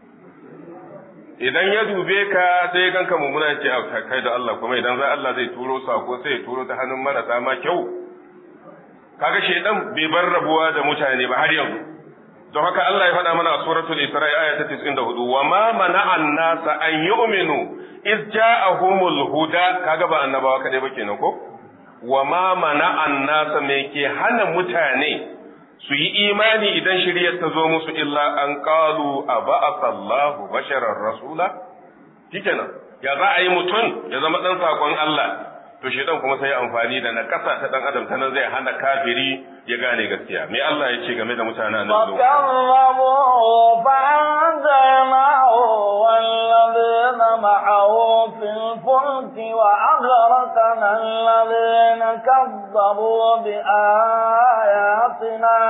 Idan ya dube ka sai ya ganka mummuna ce a kai da Allah, kuma idan za Allah zai turo sako sai ya turo ta hannun marasa ma kyau. Kaga shedan bai bar rabuwa da mutane ba har yanzu, don haka Allah ya faɗa mana a suratul Isra'i aya ta tis'in da hudu wa ma mana'an nasa an yu'minu iz ja'ahumul huda kaga ba annabawa kadai ba kenan ko wa ma mana'an nasa me ke hana mutane su yi imani idan shiriyar ta zo musu illa an qalu aba'atha Allahu basharar rasula shikenan ya za a yi mutum ya zama dan sakon Allah to shedan kuma sai amfani da nakasa ta dan adam ta nan zai hana kafiri ya gane gaskiya me Allah ya ce game da mutanen annabi fakallabu fa'anzalnahu walladhina ma'ahu fil fulki wa aghraqna alladhina kazzabu bi ayatina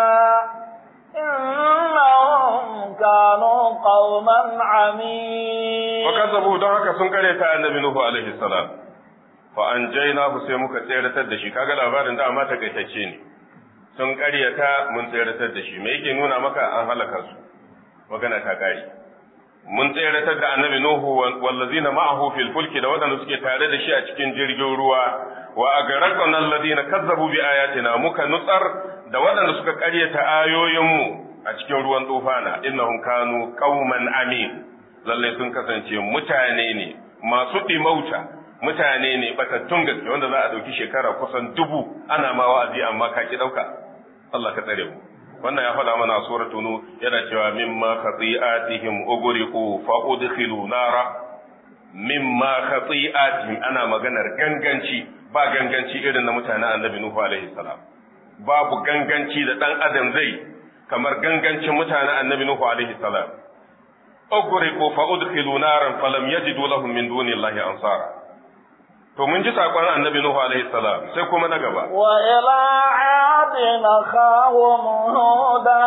innahum kanu qauman 'amin fakazzabu don haka sun kare ta annabi nuhu alaihi salam fa an jaina ku sai muka tseratar da shi kaga labarin da amma takaitacce ne sun ƙaryata mun tseratar da shi me yake nuna maka an halaka su magana ta kare mun tseratar da annabi nuhu wallazina ma'ahu fil fulki da wadanda suke tare da shi a cikin jirgin ruwa wa agraqna alladhina kazzabu bi ayatina muka nutsar da wadanda suka ƙaryata ayoyinmu a cikin ruwan tufana innahum kanu qauman amin lalle sun kasance mutane ne masu dimauta mutane ne batattun gaske wanda za a dauki shekara kusan dubu ana ma wa'azi amma ka ki dauka Allah ka tsare mu wannan ya faɗa mana suratul nu yana cewa mimma khati'atihim ughriqu fa udkhilu nara mimma khati'atihim ana maganar ganganci ba ganganci irin na mutanen annabi nuhu alaihi salam babu ganganci da dan adam zai kamar gangancin mutanen annabi nuhu alaihi salam ughriqu fa udkhilu naran falam yajidu lahum min dunillahi ansara to mun ji sakon annabi nuhu alaihi salam sai kuma na gaba wa ila adina khawum huda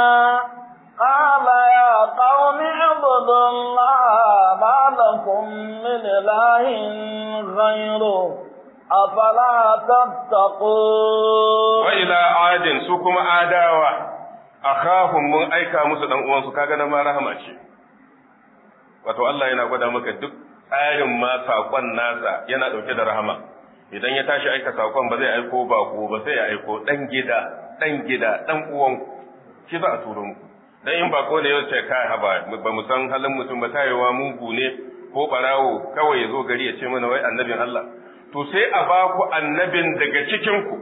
qala ya qaumi ibudullaha ma lakum min ilahin ghayru afala tattaqun wa ila adin su kuma adawa akhahum mun aika musu dan uwansu kaga na ma rahama ce wato Allah yana gwada maka duk tsarin ma saƙon nasa yana ɗauke da rahama idan ya tashi aika saƙon ba zai aiko bako ba sai ya aiko ɗan gida ɗan gida ɗan uwan shi za a turo muku dan in bako ne yau ce kai haba ba mu san halin mutum ba tayewa mugu ne ko barawo kawai ya zo gari ya ce mana wai annabin Allah to sai a ba ku annabin daga cikin ku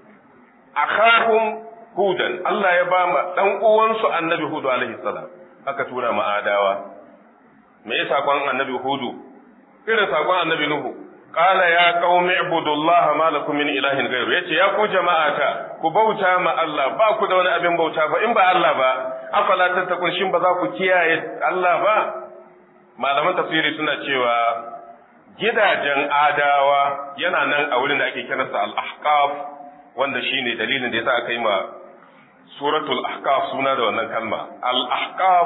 akhahum hudan Allah ya ba ma dan uwansu annabi hudu alaihi salam aka tura ma adawa me yasa sakon annabi hudu irin sakon annabi nuhu qala ya qaumi ibudullaha ma lakum min ilahin ghayru yace ya ku jama'ata ku bauta ma Allah ba ku da wani abin bauta ba in ba Allah ba afala tattakun shin ba za ku kiyaye Allah ba malaman tafsiri suna cewa gidajen adawa yana nan a wurin da ake kiransa al-ahqaf wanda shine dalilin da yasa aka yi ma suratul ahqaf suna da wannan kalma al-ahqaf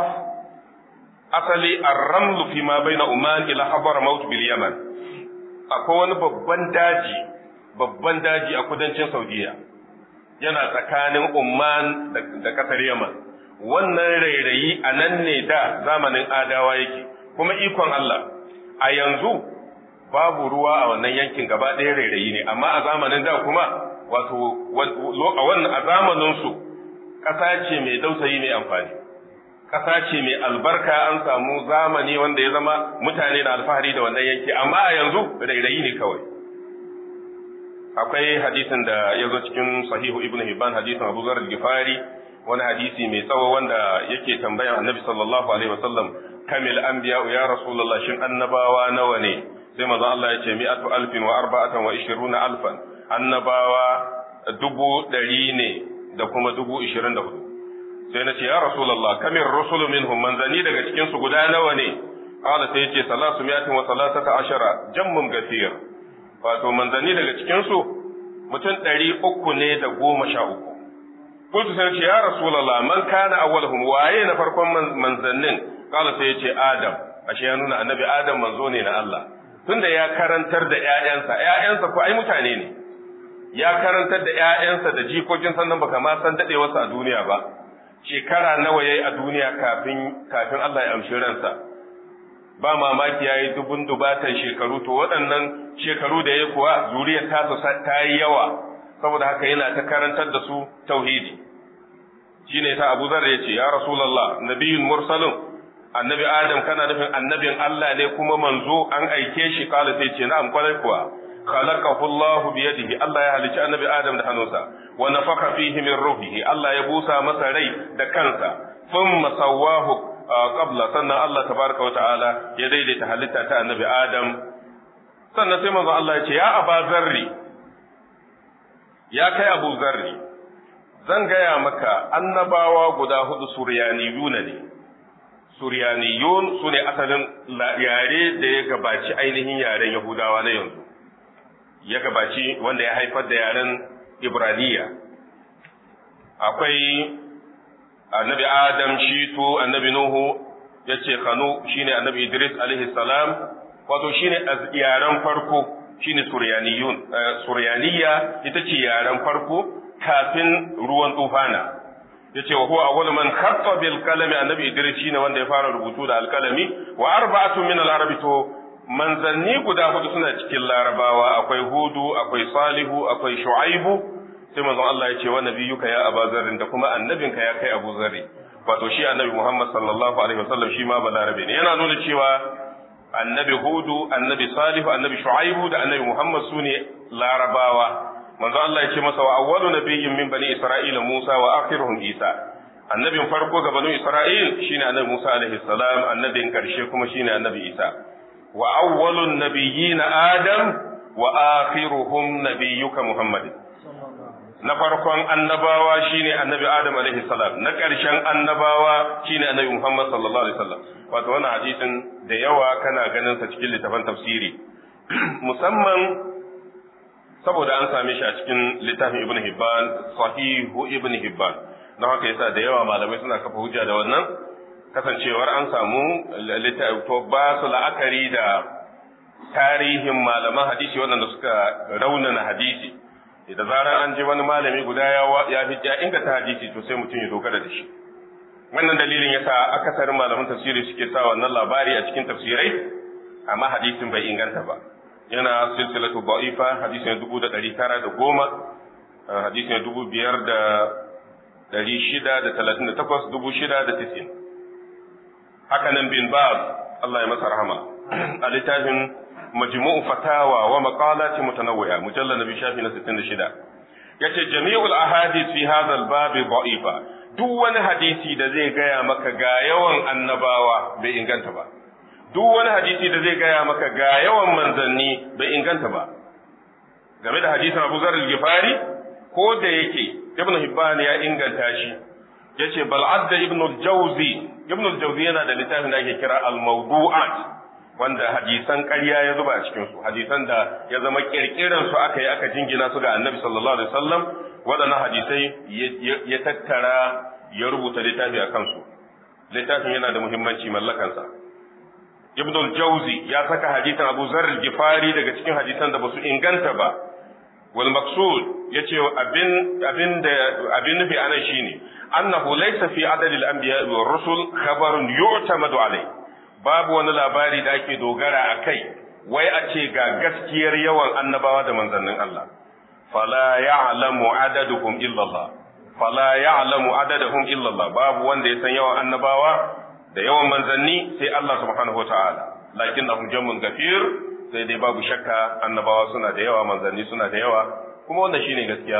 asali ar-ramlu fi ma baina Oman ila Hadramaut bil Yaman akwai wani babban daji babban daji a kudancin Saudiya yana tsakanin Oman da kasar Yaman wannan rairayi a nan ne da zamanin adawa yake kuma ikon Allah a yanzu babu ruwa a wannan yankin gaba ɗaya rairayi ne amma a zamanin da kuma wato a wannan a zamanin su ƙasa ce mai dausayi mai amfani ƙasa ce mai albarka an samu zamani wanda ya zama mutane na alfahari da wannan yanki amma a yanzu rairayi ne kawai akwai hadisin da ya zo cikin sahihu ibn hibban hadisin abu zar al-gifari wani hadisi mai tsawo wanda yake tambayan annabi sallallahu alaihi wasallam kamil anbiya ya rasulullah shin annabawa nawa ne sai manzon Allah ya ce mi'atu alfin wa arba'atan wa ishiruna alfan annabawa dubu ɗari ne da kuma dubu ishirin da hudu sai na ce ya rasulullah kamil rusulu minhum manzani daga cikin su guda nawa ne qala sai ya ce salasu mi'atin wa salasata ashara jammun gafir wato manzani daga cikin su mutum ɗari uku ne da goma sha uku kuntu sai ce ya rasulullah man kana awwaluhum waye na farkon manzannin qala sai ya ce adam ashe ya nuna annabi adam manzo ne na Allah tunda ya karantar da ƴaƴansa ƴaƴansa ko ai mutane ne ya karantar da ƴaƴansa da jikokin sannan baka ma san dadewarsa a duniya ba shekara nawa yayi a duniya kafin kafin Allah ya amshi ransa ba mamaki yayi dubun dubatan shekaru to waɗannan shekaru da yayi kuwa zuriyar ta ta yi yawa saboda haka yana ta karantar da su tauhidi shine yasa Abu Dharr yace ya Rasulullah nabiyyun mursalun annabi Adam kana nufin annabin Allah ne kuma manzo an aike shi kala sai ce na'am kwarai kuwa khalaqahu Allah bi yadihi Allah ya halicci annabi Adam da hannunsa wa nafakha fihi min ruhihi Allah ya busa masa rai da kansa thumma sawwahu qabla sannan Allah tabaraka wa ta'ala ya daidaita halitta ta annabi Adam sannan sai manzo Allah ya ce ya Aba Zarri ya kai Abu Zarri zan gaya maka annabawa guda hudu suryaniyuna ne suryaniyun sune asalin yare da ya gabaci ainihin yaren Yahudawa na yanzu ya gabaci wanda ya haifar da yaren Ibraniya akwai annabi Adam Shitu annabi Nuhu yace Kanu shine annabi Idris alaihi salam wato shine yaren farko shine suryaniyun suryaniya ita ce yaren farko kafin ruwan tufana yace wa huwa awwalu man khatta bil qalami annabi Idris shine wanda ya fara rubutu da alkalami wa arba'atu min al-arabi to manzanni guda hudu suna cikin larabawa akwai hudu akwai salihu akwai shu'aibu sai manzon Allah ya ce wa nabiyuka ya Abu Zarr da kuma annabinka ya kai Abu Zarr wato shi annabi Muhammad sallallahu alaihi wasallam shi ma balarabe ne yana nuna cewa annabi hudu annabi salihu annabi shu'aibu da annabi Muhammad sune larabawa manzon Allah ya ce masa wa awwalu nabiyyin min bani isra'ila Musa wa akhiruhum Isa annabin farko ga banu Isra'il shine annabi Musa alaihi salam annabin karshe kuma shine annabi Isa wa awwalun nabiyyin Adam wa akhiruhum nabiyyuka Muhammad na farkon annabawa shine annabi Adam alaihi salam na ƙarshen annabawa shine annabi Muhammad sallallahu alaihi wasallam wato wannan hadisin da yawa kana ganin sa cikin littafin tafsiri musamman saboda an same shi a cikin littafin Ibn Hibban sahihu Ibn Hibban don haka yasa da yawa malamai suna kafa hujja da wannan kasancewar an samu littafi to ba su la'akari da tarihin malaman hadisi waɗanda suka raunana hadisi da zarar an je wani malami guda ya ya fi ya inganta hadisi to sai mutum ya dogara da shi wannan dalilin yasa akasarin malaman tafsiri suke sa wannan labari a cikin tafsirai amma hadisin bai inganta ba yana silsilatu da'ifa hadisin dubu da ɗari tara da goma hadisin dubu biyar da ɗari shida da talatin da takwas dubu shida da tisin haka nan bin Baz Allah ya masa rahama a littafin majmu'u fatawa wa maqalati mutanawwi'a mujallal nabi shafi na sittin da shida yace jami'ul ahadith fi hadha al-bab da'ifa duk wani hadisi da zai gaya maka ga yawan annabawa bai inganta ba duk wani hadisi da zai gaya maka ga yawan manzanni bai inganta ba game da hadisin Abu Zarr al-Ghifari ko da yake Ibn Hibban ya inganta shi yace bal adda Ibn al-Jawzi Ibn al-Jawzi yana da littafin da ake kira al-Mawdu'at wanda hadisan ƙarya ya zuba a cikin su hadisan da ya zama kirkiran su aka yi aka jingina su ga Annabi sallallahu alaihi wasallam waɗannan hadisai ya tattara ya rubuta littafi a kansu littafin yana da muhimmanci mallakansa Ibn al-Jawzi ya saka hadisan Abu Zarr al-Ghifari daga cikin hadisan da basu inganta ba wal maqsud yace abin abin da abin nufi anan shine annahu laysa fi adadil anbiya wa rusul khabarun yu'tamadu alayhi babu wani labari da ake dogara a kai wai a ce ga gaskiyar yawan annabawa da manzannin Allah fala ya'lamu adaduhum illa Allah fala ya'lamu adaduhum illa Allah babu wanda ya san yawan annabawa da yawan manzanni sai Allah subhanahu wataala lakinnahum jammun gafir sai dai babu shakka annabawa suna da yawa manzanni suna da yawa kuma wannan shine gaskiya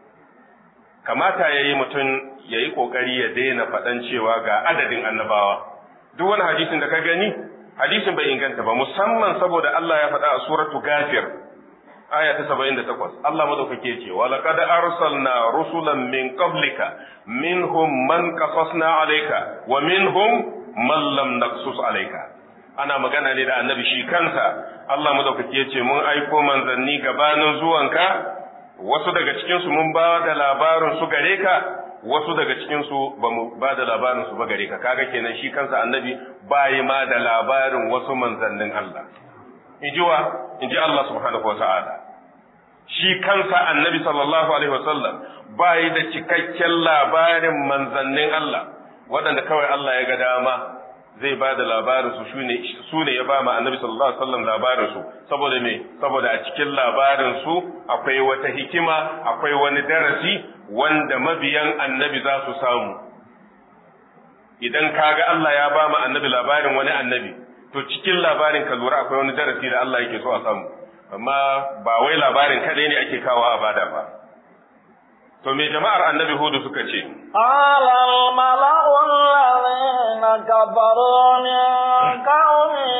kamata yayi mutum yayi kokari ya daina faɗan cewa ga adadin annabawa duk wani hadisin da ka gani hadisin bai inganta ba musamman saboda Allah ya faɗa a suratu Ghafir aya ta saba'in da takwas Allah madaukake ce wa laqad arsalna rusulan min qablika minhum man qasasna alayka wa minhum man lam naqsus alayka ana magana ne da annabi shi kansa Allah madaukake ce mun aiko manzanni gabanin zuwanka wasu daga cikin su mun ba da labarin su gare ka wasu daga cikinsu ba mu ba da labarin su ba gare ka kaga kenan shi kansa annabi bai ma da labarin wasu manzannin Allah injiwa inji Allah subhanahu wa ta'ala shi kansa annabi sallallahu alaihi wasallam bai da cikakken labarin manzannin Allah waɗanda kawai Allah ya ga dama zai ba da labarin su shine su ne ya ba ma annabi sallallahu alaihi wasallam labarin su saboda me saboda a cikin labarin su akwai wata hikima akwai wani darasi wanda mabiyan annabi za su samu. Idan kaga Allah ya ba mu annabi labarin wani annabi, to cikin labarin ka lura akwai wani darasi da Allah yake so a samu, amma ba wai labarin kadai ne ake kawo a bada ba. To me jama'ar annabi Hudu suka ce? Qala al-mala'u alladhina kafaru min qaumi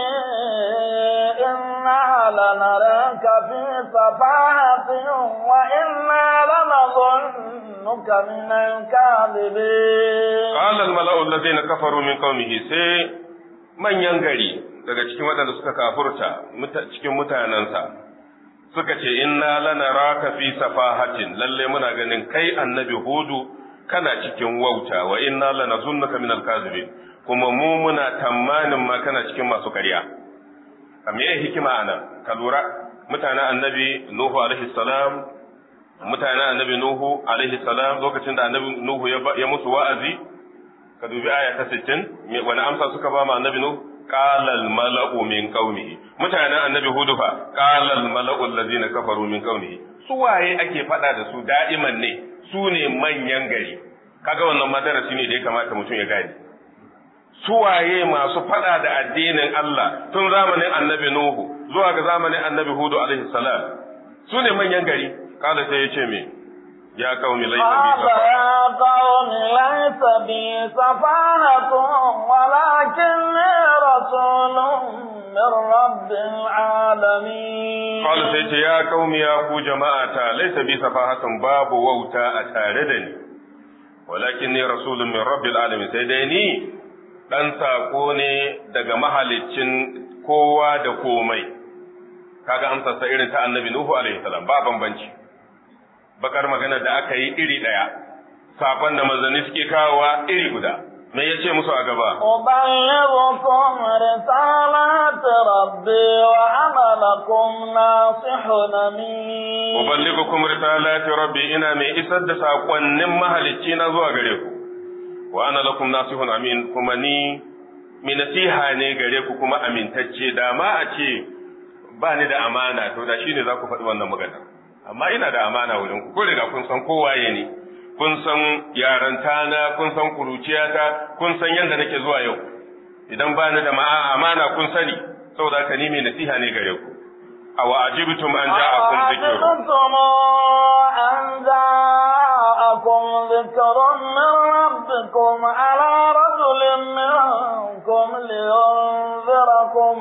inna lanaraka fi safahatin wa inna lanadhunnuka min al-kadhibin. Qala al-mala'u alladhina kafaru min qaumihi, sai manyan gari daga cikin waɗanda suka kafurta cikin mutanensa suka ce inna lanaraka fi safahatin, lalle muna ganin kai annabi Hudu kana cikin wauta, wa inna lanazunnuka min alkazibin, kuma mu muna tamanin ma kana cikin masu ƙarya. A me hikima anan? Ka lura mutanen annabi Nuhu alaihi salam, mutanen annabi Nuhu alaihi salam lokacin da annabi Nuhu ya musu wa'azi, ka dubi aya ta sittin, wani amsa suka ba mu annabi Nuhu? qala al mala'u min qaumihi. Mutanen annabi Hudu fa qala al mala'u allazina kafaru min qaumihi. Su waye ake fada da su da'iman ne? Su ne manyan gari. Kaga wannan madarasi ne da ya kamata mutum ya gane. Su waye masu fada da addinin Allah tun zamanin annabi Nuhu zuwa ga zamanin annabi Hudu alaihi salam. Su ne manyan gari. Kala sai ya ce me? يا قوم ليس بي سفاهة يا قوم ليس بي سفاهة ولكني رسول من رب العالمين. قال سيدي يا قوم يا أخو جماعة ليس بي سفاهة باب ووتا أتاردني ولكني رسول من رب العالمين. سيديني dan sako ne daga mahalicin kowa da komai. Kaga amsa sa irin ta annabi Nuhu alaihi salam, ba bambanci. Bakar magana da aka yi iri ɗaya, saƙon da manzanni suke kawowa iri guda. Me yace musu a gaba? Uballighukum risalati rabbi wa ana lakum nasihun amin. Uballighukum risalati rabbi, ina mai isar da saƙonnin mahalicci na zuwa gare ku. Wa ana lakum nasihun amin, kuma ni mai nasiha ne gare ku kuma amintacce. Da ma a ce ba ni da amana, to da shine za ku faɗi wannan magana. Amma ina da amana wurin ku, ko riga kun san kowaye ne, kun san yarantana, kun san kuruciyata, kun san yadda nake zuwa yau. Idan ba ni da ma'a amana kun sani, saboda haka ni mai nasiha ne gare ku. Aw ajibtum an ja'akum dhikrun an ja'akum dhikrun min rabbikum ala rajulin minkum liyunzirakum.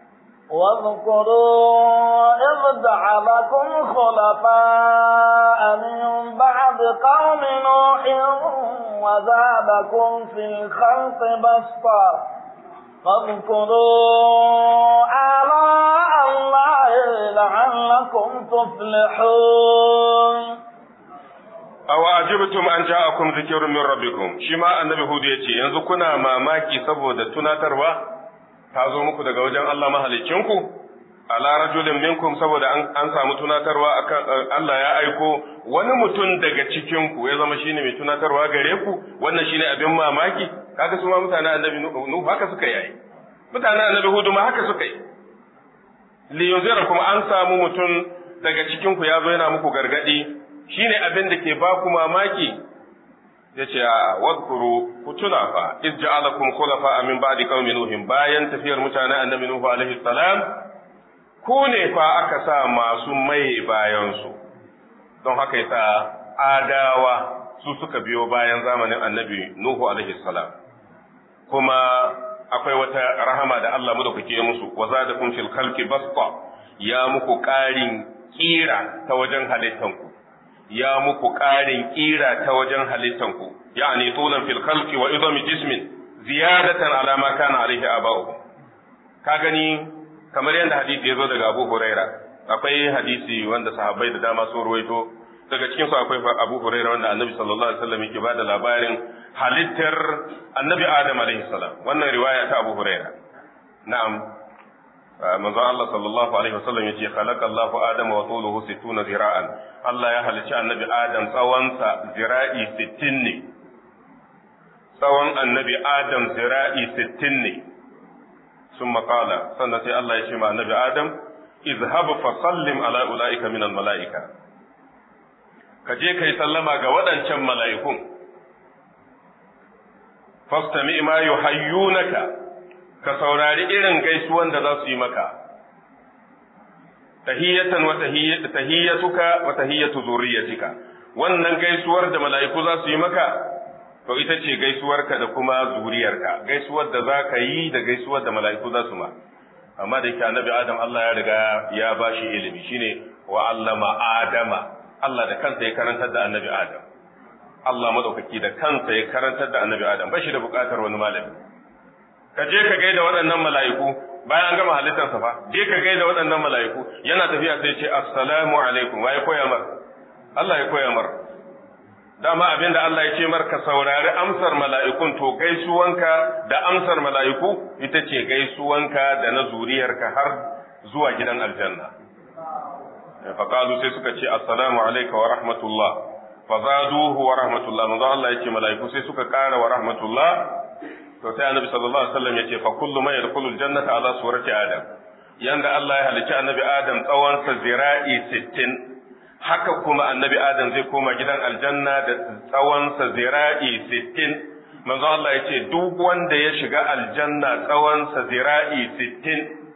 واذكروا إذ جعلكم خلفاء من بعد قوم نوح وزادكم في الخلق بسطا فاذكروا آلاء الله لعلكم تفلحون. أو أعجبتم أن جاءكم ذكر من ربكم. شما النبي هود يتي ينزو كنا ماماكي سبو دتنا تروا ta zo muku daga wajen Allah mahalicinku, ala rajulin minkum, saboda an samu tunatarwa akan Allah ya aiko wani mutum daga cikinku ya zama shine mai tunatarwa gare ku, wannan shine abin mamaki. Kaga su ma mutanen annabi Nuhu haka suka yi, mutanen annabi Hudu ma haka suka yi. Li yunzira, kuma an samu mutum daga cikinku ya zo yana muku gargadi, shine abin da ke ba ku mamaki. Yace a wadkuru, ku tuna fa iz ja'alakum khulafa min ba'di qaumi nuhin, bayan tafiyar mutanen annabi Nuhu alaihi salam, ku ne fa aka sa masu mai bayan su. Don haka yasa adawa su suka biyo bayan zamanin annabi Nuhu alaihi salam. Kuma akwai wata rahama da Allah mu da kuke musu, wa zadakum fil khalqi basta, ya muku ƙarin kira ta wajen halittanku. ya muku ƙarin ƙira ta wajen halittanku, ya'ani tulan fil khalqi wa idami jismin ziyadatan ala ma kana alaihi aba'uhum. Ka gani kamar yadda hadisi ya zo daga Abu Huraira, akwai hadisi wanda sahabbai da dama sun ruwaito, daga cikin su akwai Abu Huraira wanda Annabi sallallahu alaihi wasallam yake bada labarin halittar Annabi Adam alaihi salam. Wannan riwaya ta Abu Huraira. Na'am, manzon Allah sallallahu alaihi wasallam yace khalaqa Allahu Adama wa tuluhu sittuna zira'an. Allah ya halicci Annabi Adam tsawonsa zira'i sittin ne. Tsawon Annabi Adam zira'i sittin ne. Summa qala, sannan sai Allah ya ce ma Annabi Adam, izhab fa sallim ala ulaika min al mala'ika. ka je kai sallama ga waɗancan mala'ikun fastami ma yuhayyunaka ka saurari irin gaisuwan da za su yi maka tahiyatan wa tahiyyatuka wa tahiyyatu zurriyyatika wannan gaisuwar da mala'iku za su yi maka to ita ce gaisuwarka da kuma zuriyarka gaisuwar da za ka yi da gaisuwar da mala'iku za su ma amma da yake annabi adam Allah ya riga ya bashi ilimi shine wa allama adama Allah da kansa ya karantar da annabi adam Allah madaukaki da kansa ya karantar da annabi adam bashi da bukatar wani malami ka je ka gaida waɗannan mala'iku bayan an gama halittarsa fa je ka gaida waɗannan mala'iku yana tafiya sai ce assalamu alaikum wa ya koya mar Allah ya koya mar dama abinda Allah ya ce mar ka saurari amsar mala'ikun to gaisuwanka da amsar mala'iku ita ce gaisuwanka da na zuriyarka har zuwa gidan aljanna fa qalu sai suka ce assalamu alayka wa rahmatullah fa zaduhu wa rahmatullah manzo Allah ya ce mala'iku sai suka ƙara wa rahmatullah to sai annabi sallallahu alaihi wasallam yace fa kullu man yadkhulu aljannata ala surati adam yanda Allah ya halicci annabi adam tsawon sa zira'i sittin haka kuma annabi adam zai koma gidan aljanna da tsawon sa zira'i sittin manzo Allah yace duk wanda ya shiga aljanna tsawon sa zira'i sittin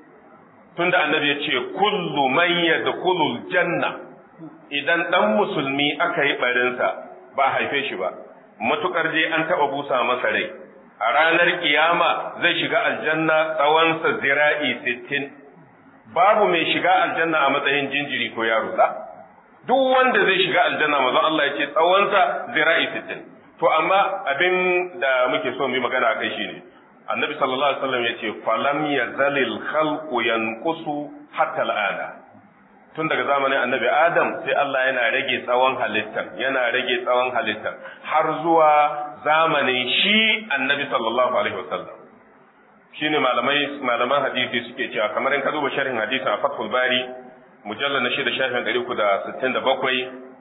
tunda annabi yace kullu man yadkhulu aljanna idan dan musulmi aka yi barin sa ba haife shi ba matukar je an taba busa masa rai a ranar kiyama zai shiga aljanna tsawonsa zira'i sittin babu mai shiga aljanna a matsayin jinjiri ko yaro la duk wanda zai shiga aljanna manzo Allah ya ce tsawonsa zira'i sittin to amma abin da muke so mu yi magana akai shine annabi sallallahu alaihi wasallam ya ce falam yazalil khalqu yanqusu hatta al'ana tun daga zamanin annabi Adam sai Allah yana rage tsawon halittar yana rage tsawon halittar har zuwa zamanin shi annabi sallallahu alaihi wasallam shine malamai malaman hadisi suke cewa kamar in ka duba sharhin hadisin a Fathul Bari mujallal na shida shafin ɗari uku da sittin da bakwai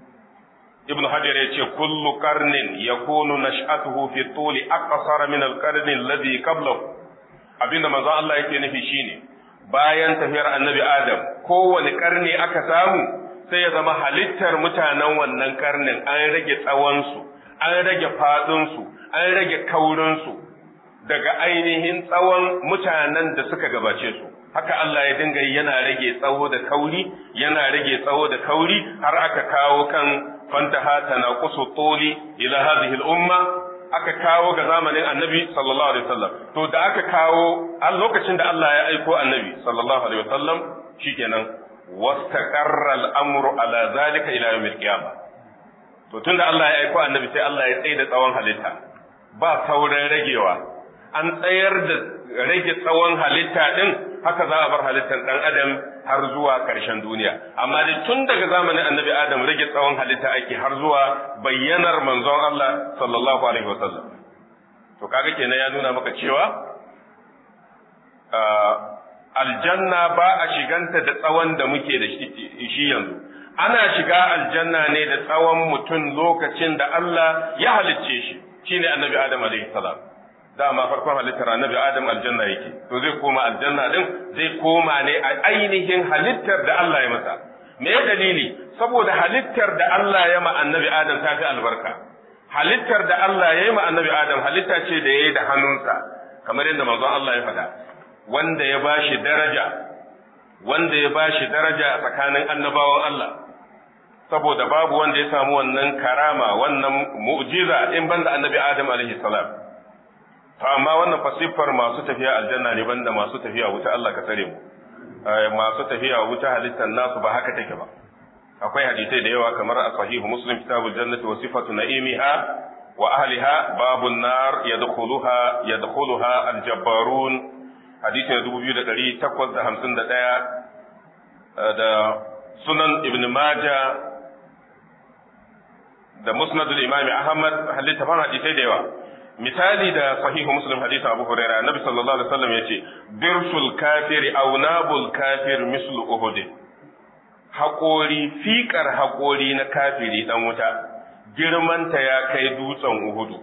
Ibn Hajar ya ce kullu qarnin yakunu nash'atuhu fi tuli aqsar min al-qarni alladhi qablahu abinda manzo Allah yake nufi shine bayan tafiyar annabi Adam kowane karni aka samu sai ya zama halittar mutanen wannan karnin an rage tsawonsu, an rage faɗinsu, an rage kaurinsu daga ainihin tsawon mutanen da suka gabace su. Haka Allah ya dinga yana rage tsawo da kauri, yana rage tsawo da kauri har aka kawo kan fantaha tanaqusu tuli ila hadhihi al-umma aka kawo ga zamanin annabi sallallahu alaihi wasallam to da aka kawo a lokacin da Allah ya aiko annabi sallallahu alaihi wasallam shikenan wastaqarra al-amru ala zalika ila yawm al-qiyamah to tunda Allah ya aiko annabi sai Allah ya tsaye da tsawon halitta ba sauran ragewa an tsayar da rage tsawon halitta din haka za a bar halittar dan adam har zuwa ƙarshen duniya amma dai tun daga zamanin annabi adam rage tsawon halitta ake har zuwa bayyanar manzon Allah sallallahu alaihi wasallam to kaga kenan ya nuna maka cewa aljanna ba a shiganta da tsawon da muke da shi yanzu ana shiga aljanna ne da tsawon mutum lokacin da Allah ya halicce shi shine annabi adam alaihi salam dama farkon halittar annabi adam aljanna yake to zai koma aljanna din zai koma ne a ainihin halittar da Allah ya masa me dalili saboda halittar da Allah ya ma annabi adam ta fi albarka halittar da Allah ya yi ma annabi adam halitta ce da yayi da hannunsa kamar yadda manzon Allah ya faɗa wanda ya bashi daraja wanda ya bashi daraja tsakanin annabawan Allah saboda babu wanda ya samu wannan karama wannan mu'jiza in banda annabi adam alaihi salam to amma wannan fasifar masu tafiya aljanna ne banda masu tafiya wuta Allah ka tsare mu masu tafiya wuta halittar nasu ba haka take ba akwai hadisai da yawa kamar a sahihu muslim kitabul jannati wa sifatu na'imiha wa ahliha babun nar yadkhuluha yadkhuluha aljabbarun hadisi na dubu biyu da ɗari takwas da hamsin da ɗaya da sunan ibn majah da musnad al-imam ahmad halittafan hadisai da yawa misali da sahihu muslim hadisi abu hurairah annabi sallallahu alaihi wasallam yace birsul kafiri aw nabul kafir mislu uhud haƙori fiƙar haƙori na kafiri dan wuta girmanta ya kai dutsen uhudu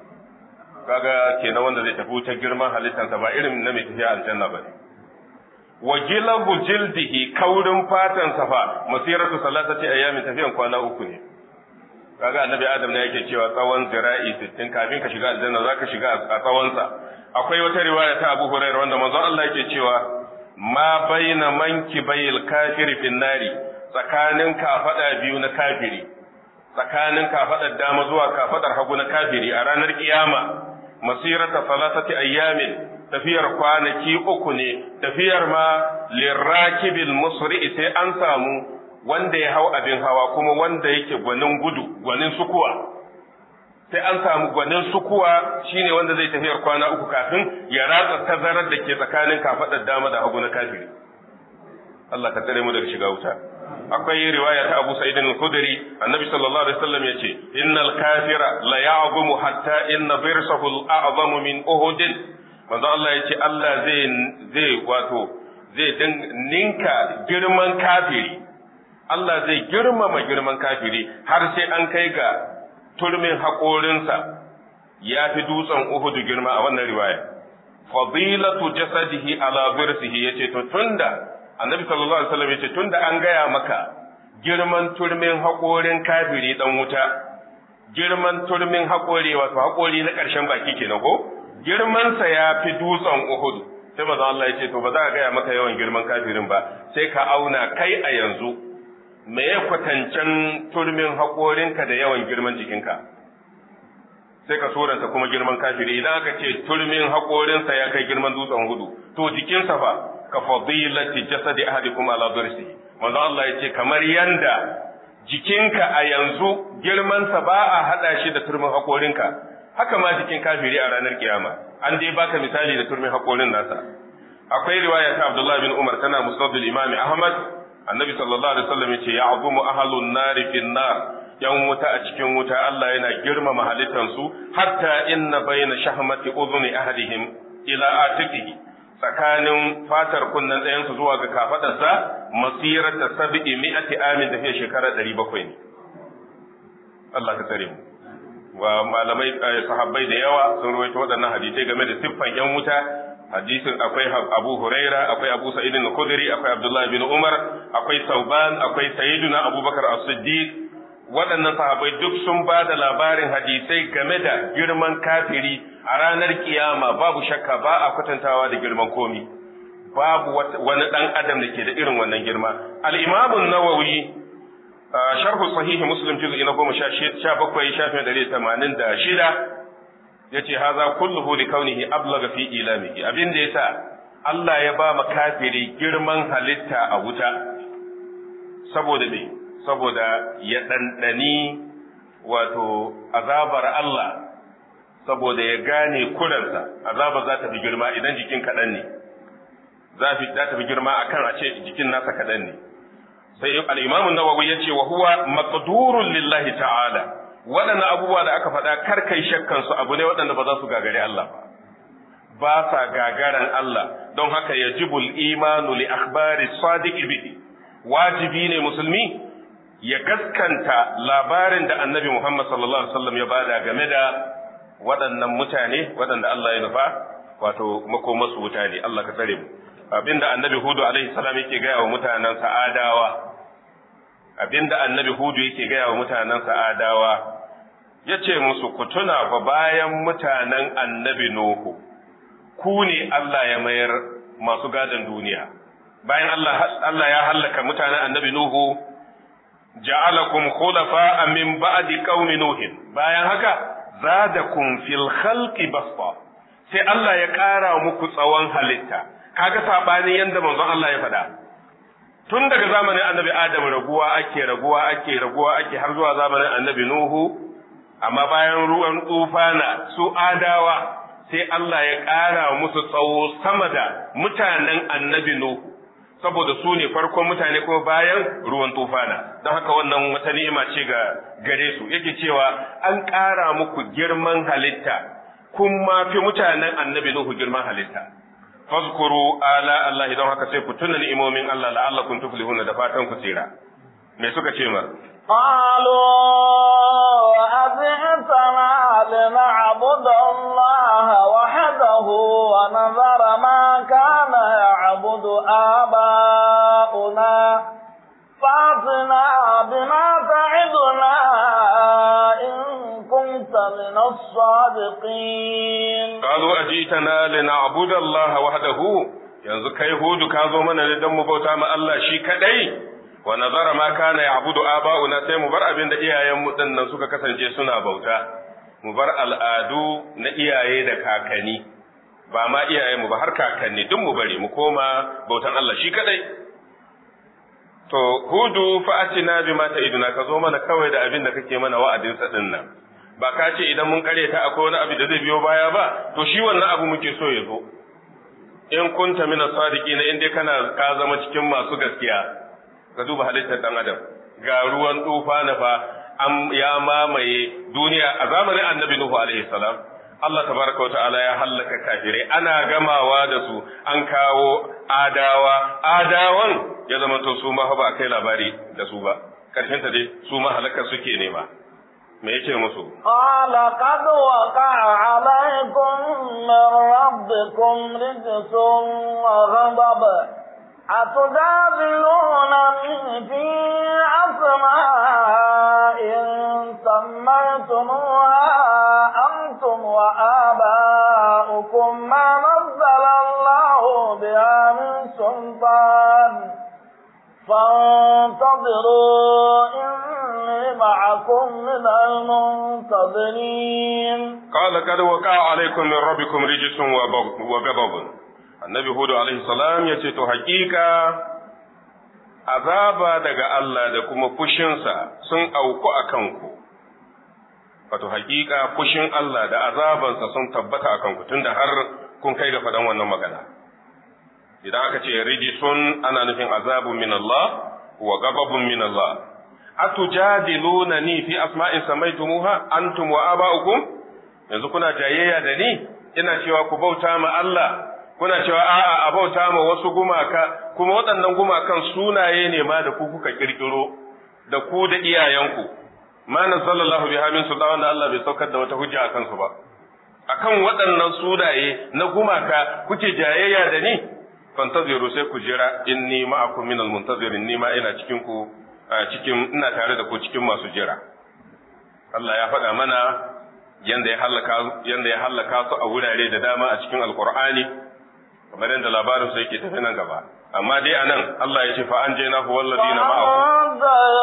kaga kenan wanda zai tafi wuta girman halittarsa ba irin na mai tafiya aljanna ba wa gilabu jildihi kaurin fatan safa masiratu salatati ayyamin tafiyan kwana uku ne. Kaga annabi Adam ne yake cewa tsawon zira'i sittin kafin ka shiga aljanna zaka shiga a tsawonsa. Akwai wata riwaya ta Abu Hurairah wanda manzon Allah yake cewa ma baina mankibayil kafiri fin nari, tsakanin kafada biyu na kafiri, tsakanin kafadar dama zuwa kafadar hagu na kafiri a ranar kiyama masirata salatati ayyamin, tafiyar kwanaki uku ne, tafiyar ma lirakibil musri, sai an samu wanda ya hau abin hawa kuma wanda yake gwanin gudu, gwanin sukuwa, sai an samu gwanin sukuwa shine wanda zai tafiyar kwana uku kafin ya ratsa tazarar da ke tsakanin kafadar dama da hagu na kafiri. Allah ka tsare mu daga shiga wuta. Akwai riwaya ta Abu Sa'id al-Khudri, annabi sallallahu alaihi wasallam yace innal kafira la ya'zumu hatta inna birsahu al-a'zamu min Uhud. Manzo Allah yace Allah zai zai wato zai ninka girman kafiri, Allah zai girmama girman kafiri har sai an kai ga turmin haƙorinsa ya fi dutsen Uhud girma a wannan riwaya. Fadilatu jasadihi ala birsihi, yace to tunda annabi sallallahu alaihi wasallam yace tunda an gaya maka girman turmin haƙorin kafiri dan wuta, girman turmin haƙori wato haƙori na ƙarshen baki kenan ko girman sa ya fi dutsen Uhud, sai manzo Allah yace to ba za ka gaya maka yawan girman kafirin ba, sai ka auna kai a yanzu me ya kwatancen turmin haƙorinka da yawan girman jikinka, sai ka suranta kuma girman kafiri. Idan aka ce turmin haƙorinsa ya kai girman dutsen hudu, to jikinsa fa ka fadilati jasadi ahadikum ala dhursi. Manzo Allah yace kamar yanda jikinka a yanzu girmansa ba a hada shi da turmin haƙorinka, haka ma jikin kafiri a ranar kiyama. An dai baka misali da turmin haƙorin nasa. Akwai riwaya ta Abdullah bin Umar tana musnad al-Imam Ahmad, annabi sallallahu alaihi wasallam yace ya'zumu ahlun nari fin nar, yan wuta a cikin wuta Allah yana girmama halittansu hatta inna bayna shahmati udhuni ahadihim ila atiqihi, tsakanin fatar kunnen ɗayan su zuwa ga kafadarsa masirar da sab'i mi'ati amin da fiye shekara ɗari bakwai ne. Allah ka tsare mu. Wa malamai sahabbai da yawa sun rawaito waɗannan hadisai game da siffan yan wuta. Hadisin akwai Abu Huraira, akwai Abu Sa'id al-Khudri, akwai Abdullah bin Umar, akwai Sauban, akwai Sayyiduna Abubakar As-Siddiq. Waɗannan sahabbai duk sun ba da labarin hadisai game da girman kafiri a ranar kiyama, babu shakka ba a kwatantawa da girman komi. Babu wani ɗan adam da ke da irin wannan girma. Al-Imam an-Nawawi sharh sahih Muslim juz'i na goma sha bakwai shafin ɗari tamanin da shida yace haza kulluhu li kaunihi ablaga fi ilamihi, abin da yasa Allah ya ba makafiri girman halitta a wuta saboda me saboda ya dandani wato azabar Allah, saboda ya gane kuransa. Azaba za ta fi girma idan jikin kaɗan ne, za ta fi girma akan a ce jikin nasa kaɗan ne. Sai al-Imam an-Nawawi yace wa huwa maqdurun lillahi ta'ala, waɗannan abubuwa da aka faɗa kar kai shakkan su abu ne waɗanda ba za su gagare Allah ba, ba sa gagaran Allah. Don haka yajibul imanu li akhbari sadiqi bihi, wajibi ne musulmi ya gaskanta labarin da annabi Muhammad sallallahu alaihi wasallam ya bada game da waɗannan mutane waɗanda Allah ya nufa wato makomasu wuta ne. Allah ka tsare mu. Abinda annabi Hudu alaihi salam yake gaya wa mutanen Sa'adawa, abinda annabi Hudu yake gaya wa mutanen Sa'adawa, yace musu ku tuna fa bayan mutanen annabi Nuhu ku ne Allah ya mayar masu gadon duniya. Bayan Allah Allah ya halaka mutanen annabi Nuhu, ja'alakum khulafa min ba'di qaumi Nuhin. Bayan haka zadakum fil khalqi basta, sai Allah ya ƙara muku tsawon halitta. Kaga sabanin yanda manzon Allah ya faɗa, tun daga zamanin annabi Adam raguwa ake raguwa ake raguwa ake har zuwa zamanin annabi Nuhu, amma bayan ruwan tufana su adawa sai Allah ya ƙara musu tsawo sama da mutanen annabi Nuhu, saboda su ne farkon mutane kuma bayan ruwan tufana. Don haka wannan wata ni'ima ce ga gare su. Yake cewa an ƙara muku girman halitta, kun ma fi mutanen annabi Nuhu girman halitta. Fazkuru ala Allah, don haka sai ku tuna ni'imomin Allah la'allakum tuflihuna, da fatan ku tsira. Me suka ce ma? Qalu azitana lina'budu Allah wahdahu wa nadhara ma kana ya'budu آباؤنا فأتنا بما تعدنا إن كنت من الصادقين. قالوا أجئتنا لنعبد الله وحده yanzu kai hudu ka zo mana ne don mu bauta ma Allah shi kadai wa nazara ma kana ya'budu aba'una sai mu bar abin da iyayen mu dinnan suka kasance suna bauta mu bar al'adu na iyaye da kakanni ba ma iyayen mu ba har kakanni duk mu bari mu koma bautan Allah shi kadai. To hudu fa atina bima ta'iduna ka zo mana kawai da abin da kake mana wa'adin sa dinnan ba ka ce idan mun kare ta akwai wani abu da zai biyo baya ba to shi wannan abu muke so ya zo in kunta min as-sadiqina in dai kana ka zama cikin masu gaskiya. Ka duba halittar dan adam ga ruwan tufa na fa am ya mamaye duniya a zamanin annabi nuhu alaihi salam. Allah tabaraka wa ta'ala ya halaka kafirai ana gamawa da su an kawo adawa adawan ya zama to su ma ba kai labari da su ba karshen ta dai su ma halaka suke nema. Me yake musu? Qala qad waqa'a alaykum min rabbikum rijsun wa ghadab atujadilunani fi asma'in sammaytumuha antum wa aba'ukum ma nazzala Allahu biha min sultan فانتظروا إني معكم من المنتظرين. قال قد وقع عليكم من ربكم رجس وغضب. النبي هود عليه السلام yace to hakika azaba daga Allah da kuma fushinsa sun auku akan ku. Wato hakika fushin Allah da azabansa sun tabbata akan ku tunda har kun kai ga fadan wannan magana. Idan aka ce rijisun ana nufin azabun min Allah wa gababun min Allah. Atujadiluna ni fi asma'in samaitumuha antum wa aba'ukum? Yanzu kuna jayayya da ni ina cewa ku bauta ma Allah kuna cewa a'a a bauta ma wasu gumaka kuma waɗannan gumakan sunaye ne ma da ku kuka kirkiro da ku da iyayenku. Ma nazzalallahu biha min sultan da Allah bai saukar da wata hujja akan su ba. Akan waɗannan sunaye na gumaka kuke jayayya da ni? Fantaziru sai ku jira inni ma'akum minal muntazirin ni ma ina cikin ku cikin ina tare da ku cikin masu jira. Allah ya faɗa mana yanda ya halaka yanda ya halaka su a wurare da dama a cikin Alqur'ani kamar yadda labarin sai yake tafi nan gaba amma dai anan Allah ya ce fa anjaynahu walladina ma'ahu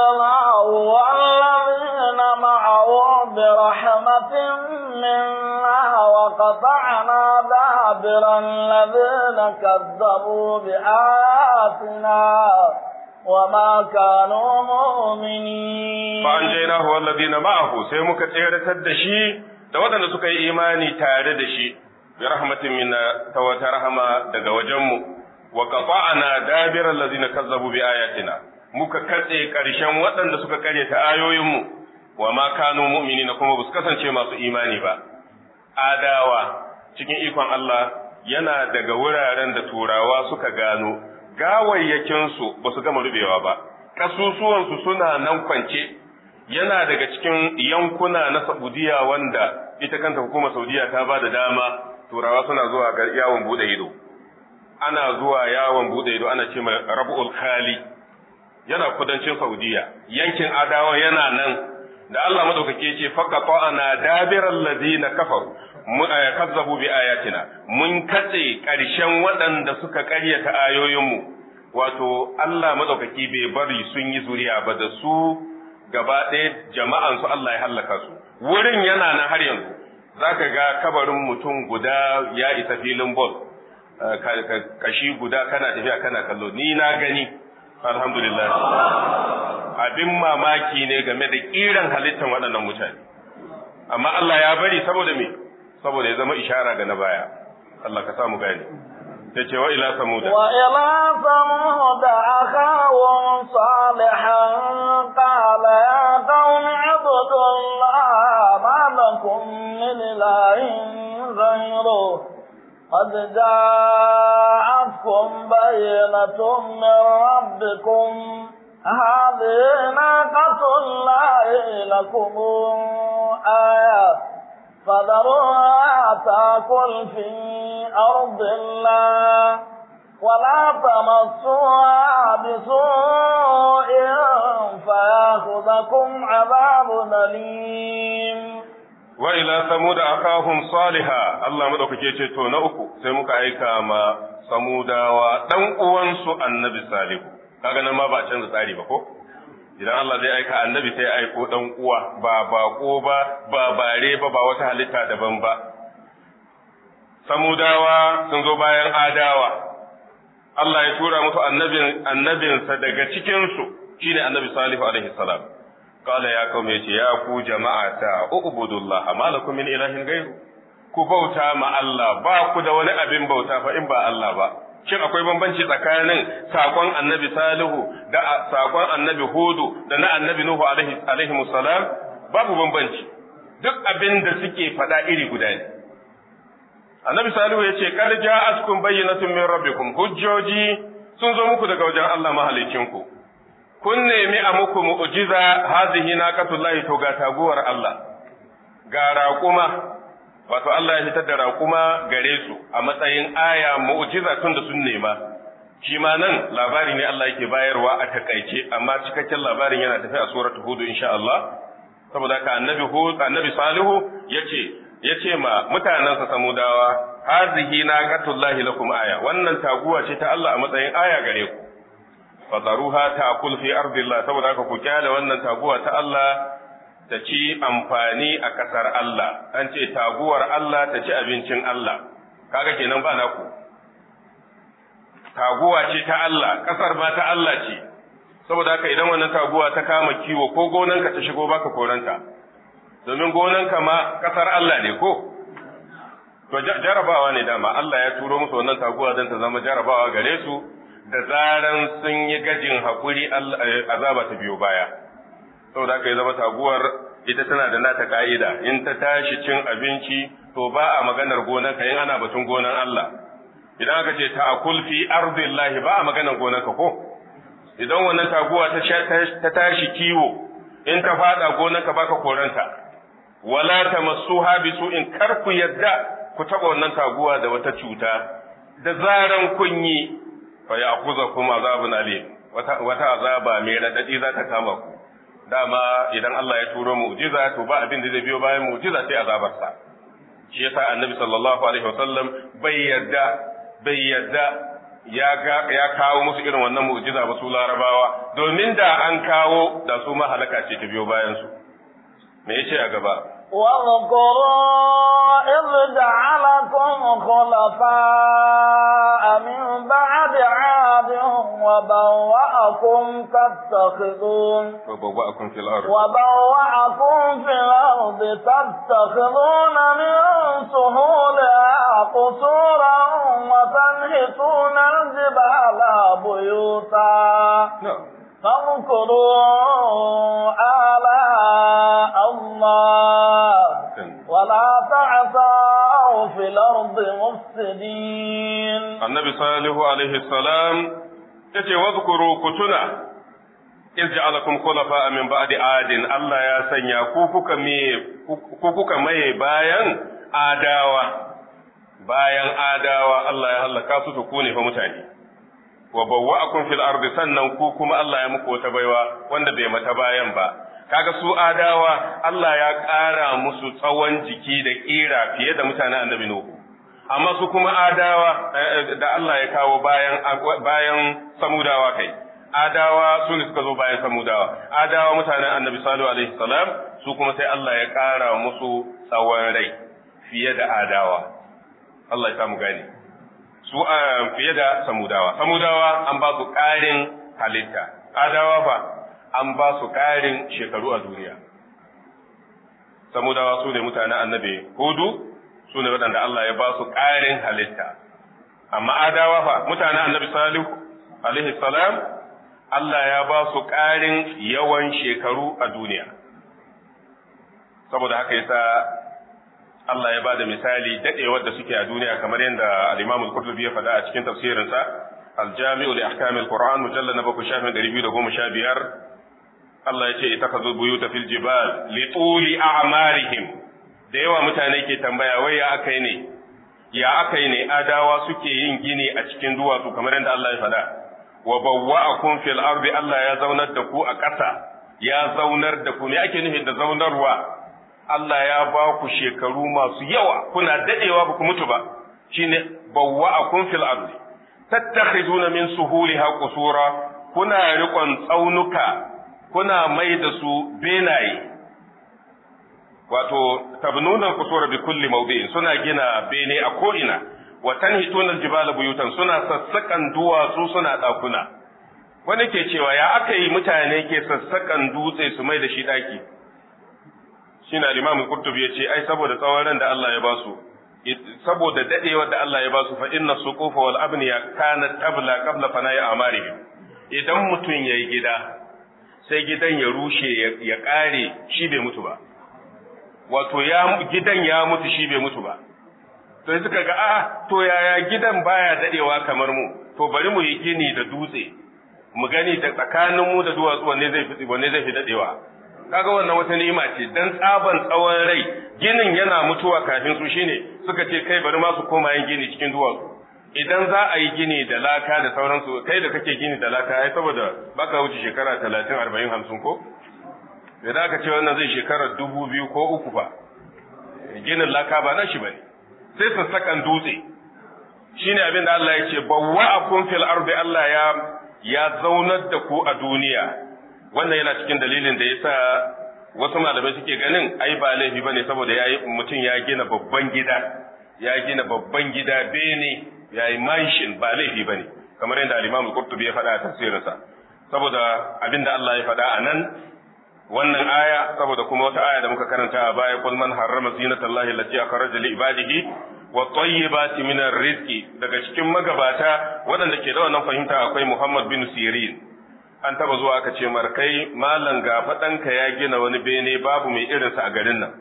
walladina ma'ahu bi rahmatin minna wa qata'na dabira alladhina kadzabu bi ayatina وما كانوا مؤمنين فأنجيناه والذين معه sai muka tseratar da shi da waɗanda suka yi imani tare da shi bi rahmatin minna ta wata rahama daga wajenmu wa qata'na dabira allazina kazzabu bi ayatina muka katse ƙarshen waɗanda suka karyata ayoyinmu wa ma kanu mu'minina kuma ba su kasance masu imani ba. Adawa cikin ikon Allah yana daga wuraren da turawa suka gano gawayyakinsu ba su gama rubewa ba, ƙasusuwansu suna nan kwance, yana daga cikin yankuna na Saudiya wanda ita kanta hukumar Saudiya ta ba da dama turawa suna zuwa ga yawon bude ido. Ana zuwa yawon bude ido ana ce mai Rabu'ul Khali, yana kudancin Saudiya, yankin Adawa yana nan, da Allah madaukake ce faqata ana dabiral ladina kafaru kazzabu bi ayatina mun katse ƙarshen waɗanda suka ƙaryata ayoyinmu wato Allah madaukaki bai bari sun yi zuriya ba da su gaba ɗaya jama'an su Allah ya hallaka su wurin yana nan har yanzu zaka ga kabarin mutum guda ya isa filin bol kashi guda kana tafiya kana kallo ni na gani alhamdulillah abin mamaki ne game da kiran halittar waɗannan mutane amma Allah ya bari saboda me saboda ya zama ishara ga na baya Allah ka samu gani yace wa ila samuda wa ila samuda akhawun salihan qala ya qaumi ibudullaha ma lakum min ilahin ghayruhu qad ja'akum bayyinatun min rabbikum hadhihi naqatullahi lakum ayah فذروها تأكل في أرض الله ولا تمسوها بسوء فيأخذكم عذاب أليم وإلى ثمود أخاهم صالحا الله مدوكake ce to na uku sai muka aika ma samudawa dan uwansu annabi salihu kaga nan ma ba canza tsari ba ko idan Allah zai aika annabi sai aiko dan uwa ba bako ba ba bare ba ba wata halitta daban ba samudawa sun zo bayan adawa Allah ya tura musu annabin annabinsa daga cikin su shine annabi salihu alaihi salam qala ya qaumi yace ya ku jama'ata ubudullaha malakum min ilahin ghayru ku bauta ma Allah ba ku da wani abin bauta fa in ba Allah ba shin akwai bambanci tsakanin sakon annabi salihu da sakon annabi hudu da na annabi nuhu alaihi alaihi salam babu bambanci duk abin da suke faɗa iri guda ne annabi salihu ya ce kar ja'atkum bayyinatun min rabbikum hujjoji sun zo muku daga wajen Allah mahalicinku kun nemi a muku mu'jiza hazihi naqatullahi to ga taguwar Allah ga raƙuma wato Allah ya fitar da raƙuma gare su a matsayin aya mu'jiza tun da sun nema shi ma nan labari ne Allah yake bayarwa a takaice amma cikakken labarin yana tafi a suratul hud insha Allah saboda ka annabi hud annabi salihu yace yace ma mutanansa samudawa hazihi naqatullahi lakum aya wannan taguwa ce ta Allah a matsayin aya gare ku fadaruha ta'kul fi ardillah saboda haka ku kyale wannan taguwa ta Allah ta ci amfani a kasar Allah an ce taguwar Allah ta ci abincin Allah kaga kenan ba naku taguwa ce ta Allah kasar ba ta Allah ce saboda haka idan wannan taguwa ta kama kiwo ko gonanka ta shigo baka koranta domin gonanka ma kasar Allah ne ko to jarabawa ne dama Allah ya turo musu wannan taguwa don ta zama jarabawa gare su da zaran sun yi gajin hakuri azaba ta biyo baya saboda haka ya zama taguwar ita tana da nata ka'ida in ta tashi cin abinci to ba a maganar gonanka in ana batun gonan Allah idan aka ce ta'kul fi ardillahi ba a maganar gonanka ko idan wannan taguwa ta tashi kiwo in ta fada gonanka baka koranta wala tamassuha bisu'in kar ku yadda ku taba wannan taguwa da wata cuta da zaran kun yi fa ya'khuzakum azabun alim wata wata azaba mai radadi za ta kama ku dama idan Allah ya turo mu'jiza to ba abin da zai biyo bayan mu'jiza sai azabarsa shi yasa annabi sallallahu alaihi wasallam bai yadda bai yadda ya ga ya kawo musu irin wannan mu'jiza ba su larabawa domin da an kawo da su ma halaka ce ta biyo bayan su me yace a gaba واذكروا إذ جعلكم خلفاء من بعد عاد وبوأكم تتخذون وبوأكم في الأرض وبوأكم في الأرض تتخذون من سهولها قصورا وتنحتون الجبال بيوتا فاذكروا آلاء الله ولا تعثوا في الأرض مفسدين النبي صالح عليه السلام yace wadhkuru kutuna iz ja'alakum khulafa min ba'di adin Allah ya sanya ku kuka me ku kuka maye bayan adawa bayan adawa Allah ya halaka su ku ne fa mutane wa bawwa'akum fil ardi sannan ku kuma Allah ya muku wata baiwa wanda bai mata bayan ba kaga su adawa Allah ya ƙara musu tsawon jiki da ƙira fiye da mutanen annabi Nuhu amma su kuma adawa da Allah ya kawo bayan bayan samudawa kai adawa su ne suka zo bayan samudawa adawa mutanen annabi Salihu alaihi salam su kuma sai Allah ya ƙara musu tsawon rai fiye da adawa Allah ya samu gani su fiye da samudawa samudawa an ba su ƙarin halitta adawa fa an ba su ƙarin shekaru a duniya samudawa su ne mutanen annabi hudu su ne waɗanda Allah ya ba su ƙarin halitta amma adawa fa mutanen annabi salihu alaihi salam Allah ya ba su ƙarin yawan shekaru a duniya saboda haka yasa Allah ya bada misali dadewar da suke a duniya kamar yadda al-Imam al-Qurtubi ya faɗa a cikin tafsirinsa al-Jami'u li ahkam al-Qur'an mujallad na bakwai shafin ɗari biyu da goma sha biyar Allah ya ce ittakhadhu buyuta fil jibal li tuli a'marihim da yawa mutane ke tambaya wai ya akai ne ya aka yi ne adawa suke yin gini a cikin duwatsu kamar yadda Allah ya faɗa wa bawwa'akum fil ardi Allah ya zaunar da ku a ƙasa ya zaunar da ku me ake nufi da zaunarwa Allah ya ba ku shekaru masu yawa kuna dadewa ba ku mutu ba shine bawwa'akum fil ardi tattakhiduna min suhuliha qusura kuna riƙon tsaunuka kuna mai da su benaye wato tabnuna qusura bi kulli mawdi'in suna gina bene a ko'ina wa tanhituna aljibala buyutan suna sassakan duwatsu suna dakuna wani ke cewa ya aka yi mutane ke sassakan dutse su mai da shi daki shine al-Imam al-Qurtubi yace ai saboda tsawon da Allah ya ba su saboda dadewar da Allah ya ba su fa inna suqufa wal abniya kanat tabla qabla fana'i amarihim idan mutun yayi gida sai gidan ya rushe ya kare shi bai mutu ba wato ya gidan ya mutu shi bai mutu ba to suka ga a to yaya gidan baya dadewa kamar mu to bari mu yi gini da dutse mu gani da tsakanin mu da duwatsu wanne zai fi wanne zai fi dadewa kaga wannan wata ni'ima ce dan tsaban tsawon rai ginin yana mutuwa kafin su shine suka ce kai bari ma su koma yin gini cikin duwatsu idan za a yi gini da laka da sauransu kai da kake gini da laka ai saboda baka wuce shekara talatin arba'in hamsin ko da aka ce wannan zai shekarar dubu biyu ko uku ba ginin laka ba na shi bane sai su sakan dutse shine abin da Allah ya ce bawwa'akum fil ardi Allah ya ya zaunar da ku a duniya wannan yana cikin dalilin da yasa wasu malamai suke ganin ai ba laifi bane saboda yayi mutum ya gina babban gida ya gina babban gida bene yayi mansion ba laifi bane kamar yadda al-Imam al-Qurtubi ya faɗa a tafsirinsa saboda abin da Allah ya faɗa a nan wannan aya saboda kuma wata aya da muka karanta a baya kul man harrama zinatallahi allati akhraja li ibadihi wa tayyibati min ar-rizqi daga cikin magabata waɗanda ke da wannan fahimta akwai Muhammad bin Sirin an taba zuwa aka ce markai malan ga fadanka ya gina wani bene babu mai irinsa a garin nan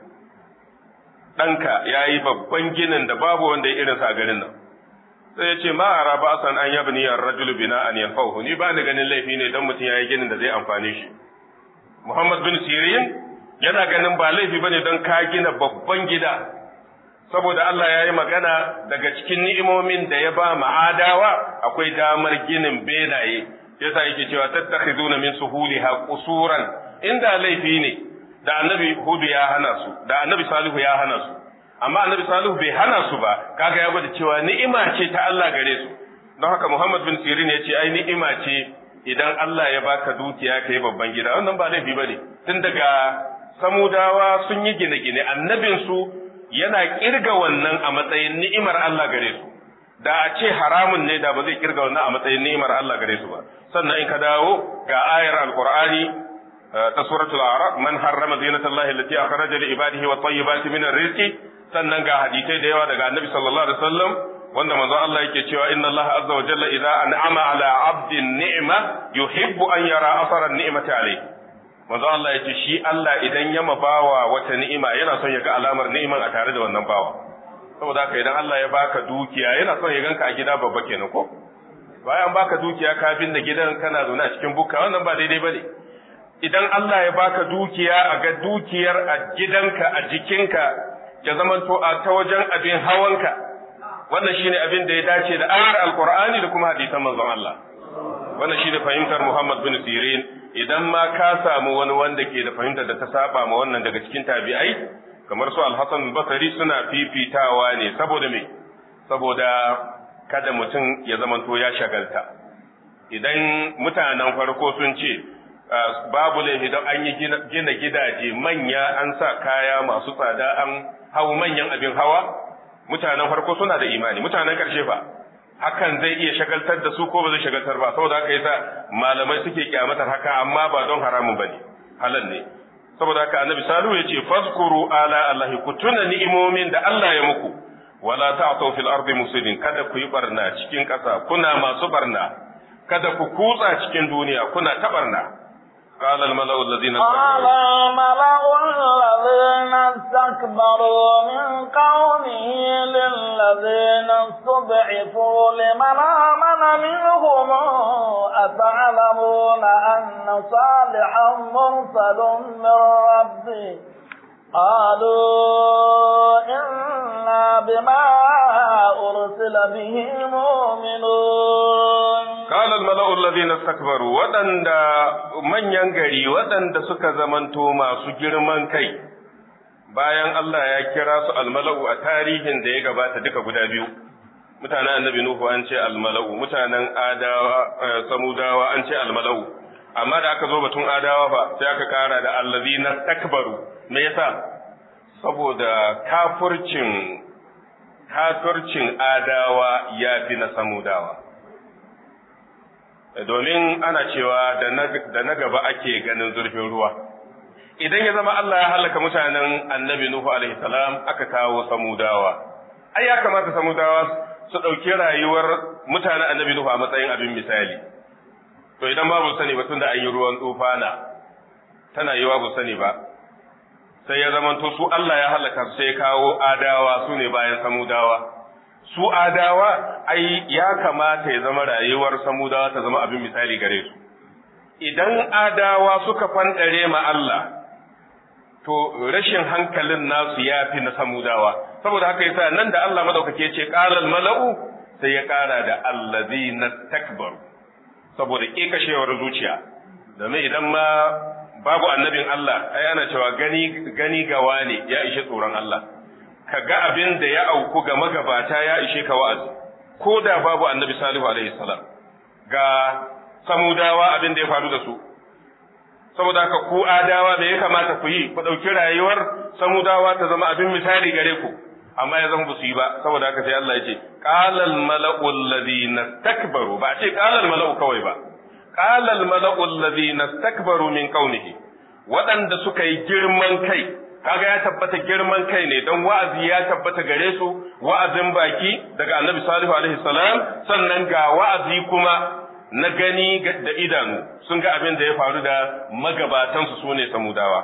danka yayi babban ginin da babu wanda ya irinsa a garin nan sai ya ce ma ara ba san an yabni ar-rajulu bina'an yanfa'uhu ni ba ni ganin laifi ne dan mutum yayi ginin da zai amfane shi Muhammad bin Sirin yana ganin ba laifi bane don ka gina babban gida saboda Allah ya yi magana daga cikin ni'imomin da ya ba ma'adawa akwai damar ginin benaye yasa yake cewa tattakhizuna min suhuliha qusuran inda laifi ne da annabi Hudu ya hana su da annabi Salihu ya hana su amma annabi Salihu bai hana su ba kaga ya gwada cewa ni'ima ce ta Allah gare su don haka Muhammad bin Sirin ya ce ai ni'ima ce idan Allah ya baka dukiya kai babban gida wannan ba laifi bane tun daga samudawa sun yi gine-gine annabin su yana kirga wannan a matsayin ni'imar Allah gare su da a ce haramun ne da ba zai kirga wannan a matsayin ni'imar Allah gare su ba sannan in ka dawo ga ayar alqur'ani ta suratul a'raf man harrama zinatallahi allati akhraja li ibadihi wat tayyibati min ar-rizqi sannan ga hadisai da yawa daga annabi sallallahu alaihi wasallam wanda manzo Allah yake cewa inna Allah azza wa jalla idza an'ama ala 'abdin ni'ma yuhibbu an yara athara an-ni'mati alayhi manzo Allah yake shi Allah idan ya mabawa wata ni'ima yana son ya ga alamar ni'iman a tare da wannan bawa saboda haka idan Allah ya baka dukiya yana son ya ganka a gida babba kenan ko bayan baka dukiya ka binne gidan kana zaune a cikin bukka wannan ba daidai bane idan Allah ya baka dukiya a ga dukiyar a gidanka a jikinka ya zamanto a ta wajen abin hawanka wannan shine abin da ya dace da ayar alqur'ani da kuma hadisan manzon Allah wannan shine fahimtar Muhammad bin Sirin idan ma ka samu wani wanda ke da fahimtar da ta saba ma wannan daga cikin tabi'ai kamar su al-Hasan al-Basri suna fifitawa ne saboda me saboda kada mutum ya zamanto ya shagalta idan mutanen farko sun ce babu laifi don an yi gina gidaje manya an sa kaya masu tsada an hau manyan abin hawa mutanen farko suna da imani mutanen karshe fa hakan zai iya shagaltar da su ko ba zai shagaltar ba saboda haka yasa malamai suke kyamatar haka amma ba don haramun bane halal ne saboda haka annabi salihu yace fazkuru ala allahi kutuna ni'imomin da Allah ya muku wala ta'tu fil ardi mufsidin kada ku yi barna cikin kasa kuna masu barna kada ku kutsa cikin duniya kuna ta barna قال الملأ الذين قال الملأ الذين استكبروا من قومه للذين استضعفوا لمن آمن منهم أتعلمون أن صالحا مرسل من ربه قالوا إنا بما أرسل به مؤمنون قال الملأ الذين استكبروا ودند من ينغري ودند suka zamanto masu girman kai bayan Allah ya kira su almala'u a tarihin da ya gabata duka guda biyu mutanen annabi Nuhu an ce almala'u mutanen adawa samudawa an ce almala'u amma da aka zo batun adawa fa sai aka kara da allazina takbaru me yasa saboda kafircin kafircin adawa ya fi na samudawa domin ana cewa da na gaba ake ganin zurfin ruwa idan ya zama Allah ya halaka mutanen annabi Nuhu alaihi salam aka kawo samudawa ai ya kamata samudawa su ɗauki rayuwar mutanen annabi Nuhu a matsayin abin misali to idan babu sani ba tunda an yi ruwan tsufana tana yiwa bu sani ba sai ya zama to su Allah ya halaka su sai kawo adawa su ne bayan samudawa su adawa ai ya kamata ya zama rayuwar samudawa ta zama abin misali gare su idan adawa suka fandare ma Allah to rashin hankalin nasu ya fi na samudawa saboda haka yasa nan da Allah madaukake ce qalal mala'u sai ya kara da allazina takbaru saboda kekashewar zuciya domin idan ma babu annabin Allah ai ana cewa gani gani gawa ne ya ishe tsoron Allah ka ga abin da ya auku ga magabata ya ishe ka wa'azi ko da babu annabi salihu alaihi salam ga samudawa abin da ya faru da su saboda haka ku adawa da ya kamata ku yi ku ɗauki rayuwar samudawa ta zama abin misali gare ku amma ya zama ba su yi ba saboda haka sai Allah ya ce qalal mala'u alladhina istakbaru ba ce qalal mala'u kawai ba qalal mala'u alladhina istakbaru min qaumihi waɗanda suka yi girman kai kaga ya tabbata girman kai ne don wa'azi ya tabbata gare su wa'azin baki daga annabi salihu alaihi salam sannan ga wa'azi kuma na gani da idanu sun ga abin da ya faru da magabatansu su ne samudawa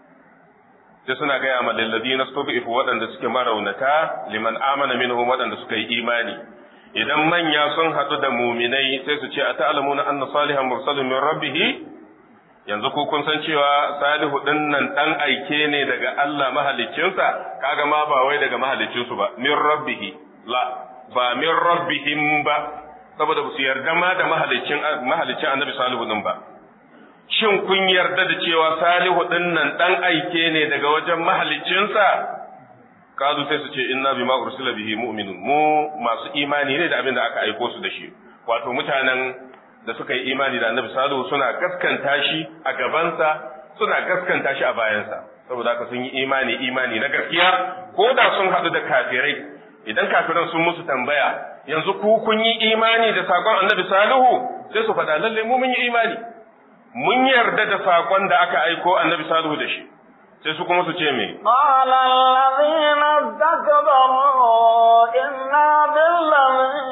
sai suna gaya ma lallazi na stobifu waɗanda suke maraunata liman amana minhum waɗanda suka yi imani idan manya sun haɗu da muminai sai su ce a ta'alamuna anna salihan mursalun min rabbih yanzu ko kun san cewa salihu din nan dan aike ne daga Allah mahaliccinsa kaga ma ba wai daga mahaliccinsu ba min rabbih la ba min rabbihim ba saboda ba su yarda ma da mahalicin mahalicin annabi salihu din ba shin kun yarda da cewa salihu din nan dan aike ne daga wajen mahaliccinsa kazu sai su ce inna bima ursila bihi mu'minun mu masu imani ne da abin da aka aiko su da shi wato mutanen da suka yi imani da annabi salihu suna gaskanta shi a gabansa suna gaskanta shi a bayansa saboda haka sun yi imani imani na gaskiya ko da sun haɗu da kafirai idan kafiran sun musu tambaya yanzu ku kun yi imani da sakon annabi salihu sai su faɗa lalle mu mun yi imani mun yarda da sakon da aka aiko annabi salihu da shi sai su kuma su ce me qala allazina istakbaru inna billahi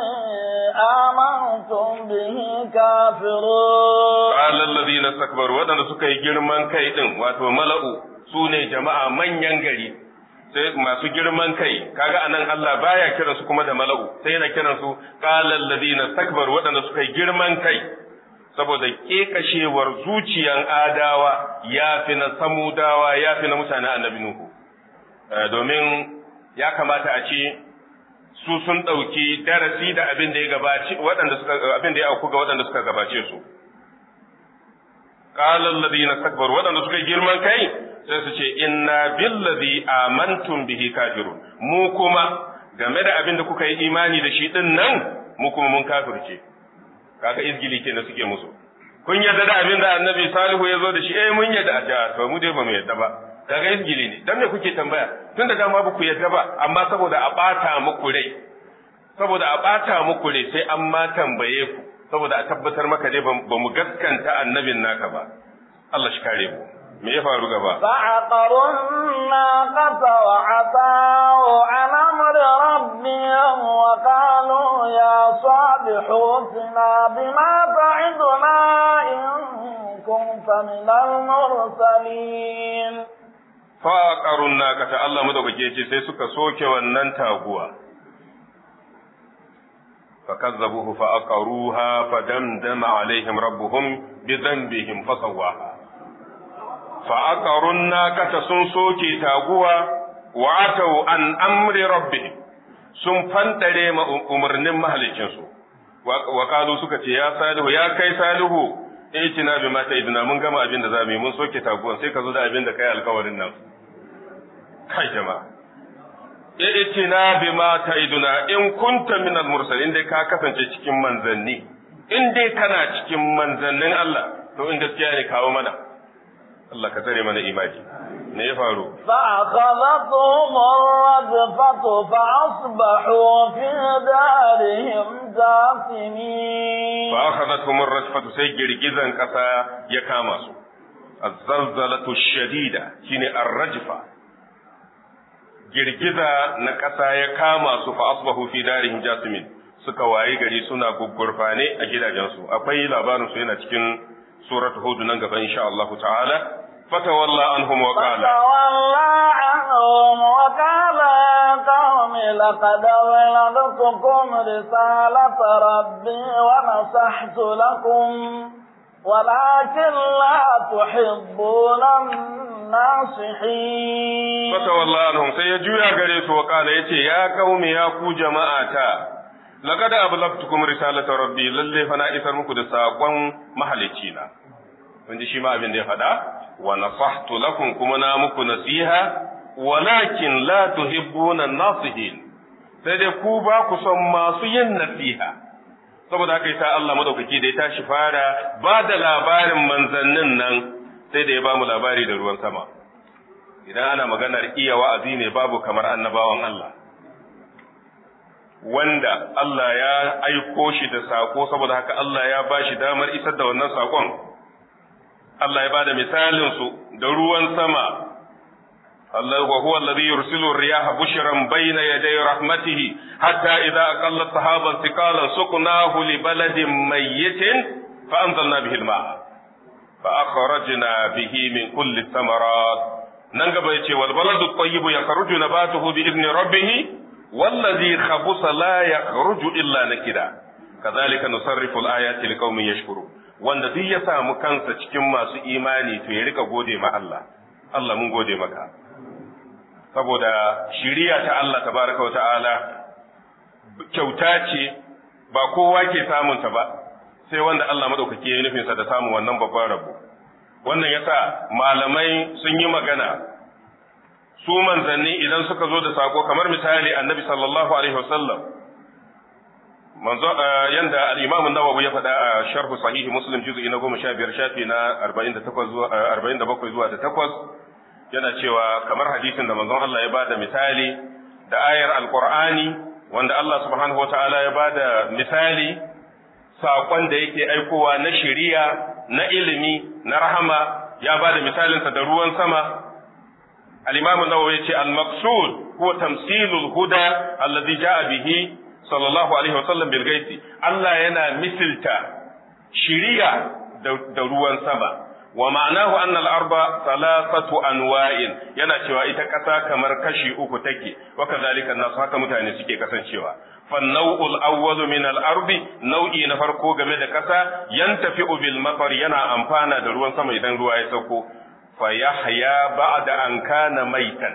amantum bihi kafirun qala allazina istakbaru wadanda suka yi girman kai din wato mala'u sune jama'a manyan gari sai masu girman kai kaga anan Allah baya kiran su kuma da mala'u sai yana kiran su qala allazina istakbaru wadanda suka yi girman kai saboda kekashewar zuciyan adawa ya fi na samudawa ya fi na mutanen annabi Nuhu domin ya kamata a ce su sun ɗauki darasi da abin da ya gabaci waɗanda suka abin da ya auku ga waɗanda suka gabace su qala alladhina istakbaru waɗanda suka girman kai sai su ce inna billazi amantum bihi kafirun mu kuma game da abin da kuka yi imani da shi din nan mu kuma mun kafirce kaga izgili kenan suke musu kun yarda da abin da annabi salihu ya zo da shi eh mun yarda a to mu dai ba mu yarda ba kaga izgili ne dan me kuke tambaya tunda dama ba ku yarda ba amma saboda a bata muku rai saboda a bata muku rai sai an ma tambaye ku saboda a tabbatar maka dai ba mu gaskanta annabin naka ba Allah shi kare mu me ya faru gaba fa'aqarunna qata wa ata'u ala amri rabbihim wa qalu ya salihu fina bima ta'iduna in kunta min al-mursalin fa'aqarunna qata Allah madaukake ce sai suka soke wannan taguwa fakazzabuhu fa'aqaruha fadamdama alaihim rabbuhum bi dhanbihim fasawwaha fa'aƙarun naƙata sun soke taguwa wa atau an amri rabbihim sun fantare ma umarnin mahalicinsu wa qalu suka ce ya salihu ya kai salihu itina bi mata idna mun gama abin da zamu yi mun soke taguwan sai ka zo da abin da kai alkawarin nan kai jama'a itina bi mata idna in kunta min al-mursalin dai ka kasance cikin manzanni in dai kana cikin manzannin Allah to in gaskiya ne kawo mana Allah ka tsare mana imani ne ya faru fa akhadhatuhum ar-rajfatu fa asbahu fi darihim jathimin fa akhadhatuhum ar-rajfatu sai girgizan kasa ya kama su az-zalzalatu ash-shadida shine ar-rajfa girgiza na kasa ya kama su fa asbahu fi darihim jathimin suka wayi gari suna gugurfane a gidajensu akwai labarin su yana cikin suratul hud nan gaba insha Allah ta'ala فتولى عنهم وقال فتولى عنهم وقال يا قوم لقد بلغتكم رسالة ربي ونصحت لكم ولكن لا تحبون الناصحين فتولى عنهم سيجويا غريس وقال يتي يا قوم يا كو جماعتا لقد أبلغتكم رسالة ربي للي فنا إسر مكو da saƙon mahalicina wanda shi ma abin da ya faɗa wa nasahtu lakum kuma na muku nasiha walakin la tuhibbuna an-nasihin sai dai ku ba ku son masu yin nasiha saboda haka yasa Allah madaukaki da ya tashi fara ba da labarin manzannin nan sai da ya ba mu labari da ruwan sama idan ana maganar iya wa'azi ne babu kamar annabawan Allah wanda Allah ya aiko shi da sako saboda haka Allah ya ba shi damar isar da wannan sakon Allah ya bada misalin su da ruwan sama Allah wa huwa alladhi yursilu ar-riyaha bushran bayna yaday rahmatihi hatta idha aqalla sahaban thiqalan suqnahu li baladin mayyitin fa anzalna bihi al-ma'a fa akhrajna bihi min kulli thamarat nan gaba yace wal baladu at-tayyibu yakhruju nabatuhu bi idni rabbih والذي خبث لا يخرج إلا نكدا كذلك نصرف الآيات لقوم يشكرون wanda duk ya samu kansa cikin masu imani to ya rika gode ma Allah Allah mun gode maka saboda shiriya ta Allah tabaraka wa ta'ala kyauta ce ba kowa ke samun ta ba sai wanda Allah madaukake ya nufin sa da samun wannan babban rabo wannan yasa malamai sun yi magana su manzanni idan suka zo da sako kamar misali annabi sallallahu alaihi wasallam manzo yanda al-imam an-nawawi ya faɗa a sharh sahih muslim juz'i na goma sha biyar shafi na arba'in da takwas zuwa arba'in da bakwai zuwa da takwas yana cewa kamar hadisin da manzon Allah ya bada misali da ayar alqur'ani wanda Allah subhanahu wataala ya bada misali sakon da yake aikowa na shari'a na ilimi na rahama ya bada misalinsa da ruwan sama الإمام النووي يقول المقصود هو تمثيل الهدى الذي جاء به صلى الله عليه وسلم بالغيث الله ينا مثلتا شريعة دروان سما ومعناه أن الأرض ثلاثة أنواع ينا شوى إتكسا كمركشي أكتكي وكذلك الناس هكا متعنسكي كسن شوى فالنوع الأول من الأرض نوعي نفرقو جميل كسا ينتفئ بالمطر ينا أمفانا دروان سما إذن رواية سوكو fayahya ba'da an kana maitan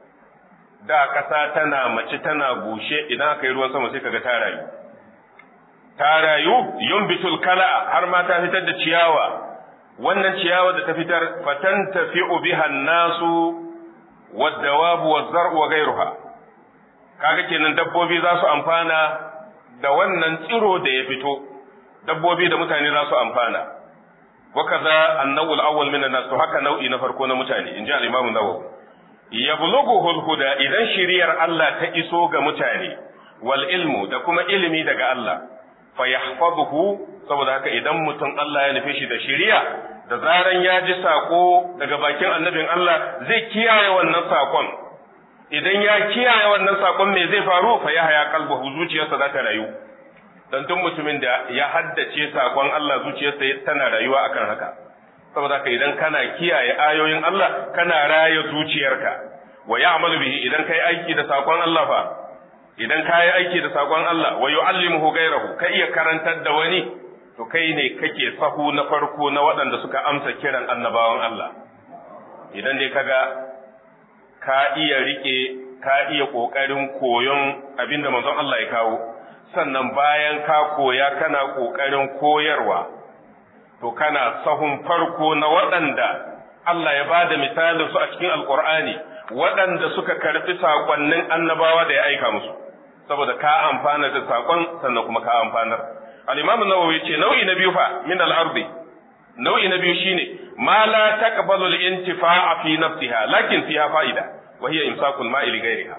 da kasa tana mace tana bushe idan aka yi ruwan sama sai kaga ta rayu ta rayu yumbitul kala har ma ta fitar da ciyawa wannan ciyawa da ta fitar fatantafi'u biha an-nasu wad-dawabu waz-zar'u wa ghayruha kaga kenan dabbobi za su amfana da wannan tsiro da ya fito dabbobi da mutane za su amfana وكذا النوع الأول من الناس هكا نوعي نفرقون متاني إن جاء الإمام النووي يبلغه الهدى إذا شرير الله تئسوغ متاني والعلم دكما علمي دقى الله فيحفظه saboda haka idan mutum Allah ya nufe shi da shari'a da zaran ya ji sako daga bakin annabin Allah zai kiyaye wannan sakon idan ya kiyaye wannan sakon me zai faru fa ya haya kalbuhu zuciyarsa za ta rayu dan duk mutumin da ya haddace sakon Allah zuciyarsa tana rayuwa akan haka saboda haka idan kana kiyaye ayoyin Allah kana raya zuciyarka wa ya'malu bihi idan kai aiki da sakon Allah fa idan kai aiki da sakon Allah wa yu'allimuhu ghayrahu kai iya karantar da wani to kai ne kake sahu na farko na waɗanda suka amsa kiran annabawan Allah idan dai kaga ka iya rike ka iya kokarin koyon abinda manzon Allah ya kawo sannan bayan ka koya kana kokarin koyarwa to kana sahun farko na waɗanda Allah ya bada misalin su a cikin alqur'ani waɗanda suka karbi sakonnin annabawa da ya aika musu saboda ka amfana da sakon sannan kuma ka amfanar al-imam an-nawawi ce nau'i na biyu fa min al-ardi nau'i na biyu shine ma la taqbalu al-intifa'a fi nafsiha lakin fiha fa'ida wa hiya imsakul ma'i li ghayriha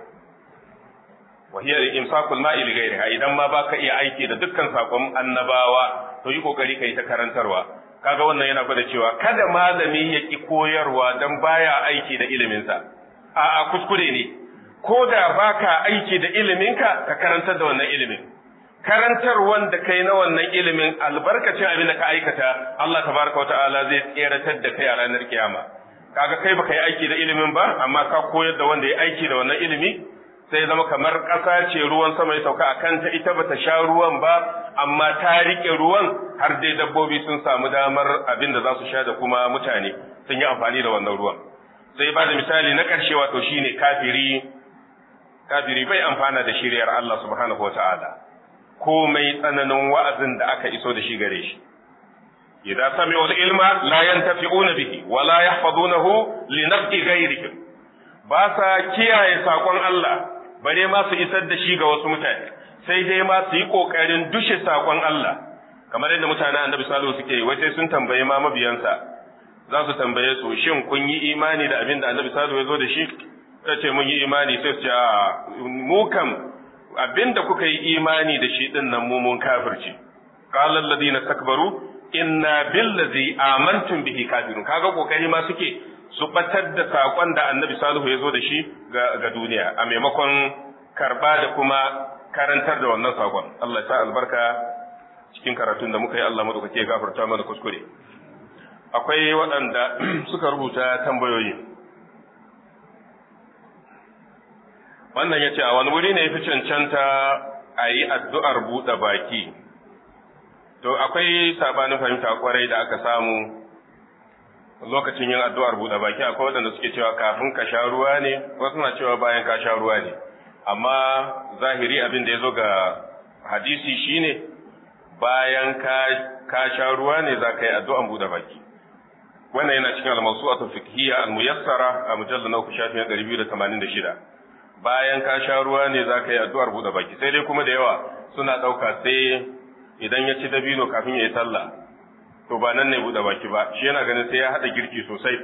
wa hiya imsakul ma'i li ghayriha idan ma baka iya aiki da dukkan sakon annabawa to yi kokari kai ta karantarwa kaga wannan yana gwada cewa kada malami ya ki koyarwa dan baya aiki da iliminsa a'a kuskure ne ko da baka aiki da iliminka ka karantar da wannan ilimin karantar wanda kai na wannan ilimin albarkacin abin da ka aikata Allah tabaraka wa ta'ala zai tseratar da kai a ranar kiyama kaga kai baka yi aiki da ilimin ba amma ka koyar da wanda ya aiki da wannan ilimi sai zama kamar ƙasa ce ruwan sama ya sauka a kanta ita bata sha ruwan ba amma ta rike ruwan har dai dabbobi sun samu damar abin da za su sha da kuma mutane sun yi amfani da wannan ruwan sai ba da misali na ƙarshe wato shine kafiri kafiri bai amfana da shiriyar Allah subhanahu wa ta'ala komai tsananin wa'azin da aka iso da shi gare shi. Idan sami wani ilma la yantafi'una bihi wa la yahfazunahu li naf'i ghayrihim. Ba sa kiyaye sakon Allah bare ma su isar da shi ga wasu mutane sai dai ma su yi kokarin dushe sakon Allah kamar yadda mutanen Annabi Salihu suke yi wai sai sun tambaye ma mabiyansa za su tambaye su shin kun yi imani da abin da Annabi Salihu ya zo da shi sai ce mun yi imani sai su ce mu kam abinda kuka yi imani da shi din nan mu mun kafirci qala alladhina takbaru inna billazi amantum bihi kafirun kaga kokari ma suke su batar da sakon da annabi salihu ya zo da shi ga duniya a maimakon karba da kuma karantar da wannan sakon Allah ya sa albarka cikin karatun da muka yi Allah madaukake ya gafarta mana kuskure akwai waɗanda suka rubuta tambayoyi wannan ya ce a wani wuri ne ya fi cancanta a yi addu'ar buɗe baki to akwai sabanin fahimta kwarai da aka samu lokacin yin addu'ar buɗe baki akwai waɗanda suke cewa kafin ka sha ruwa ne wasu na cewa bayan ka sha ruwa ne amma zahiri abin da ya zo ga hadisi shine bayan ka sha ruwa ne za ka yi addu'ar buɗe baki wannan yana cikin al-mawsu'atu fiqhiyya al-muyassara a mujallal na uku shafin ɗari biyu da tamanin da shida bayan ka sha ruwa ne za ka yi addu'ar buɗe baki sai dai kuma da yawa suna ɗauka sai idan ya ci dabino kafin ya yi sallah to ba nan ne buɗe baki ba shi yana ganin sai ya haɗa girki sosai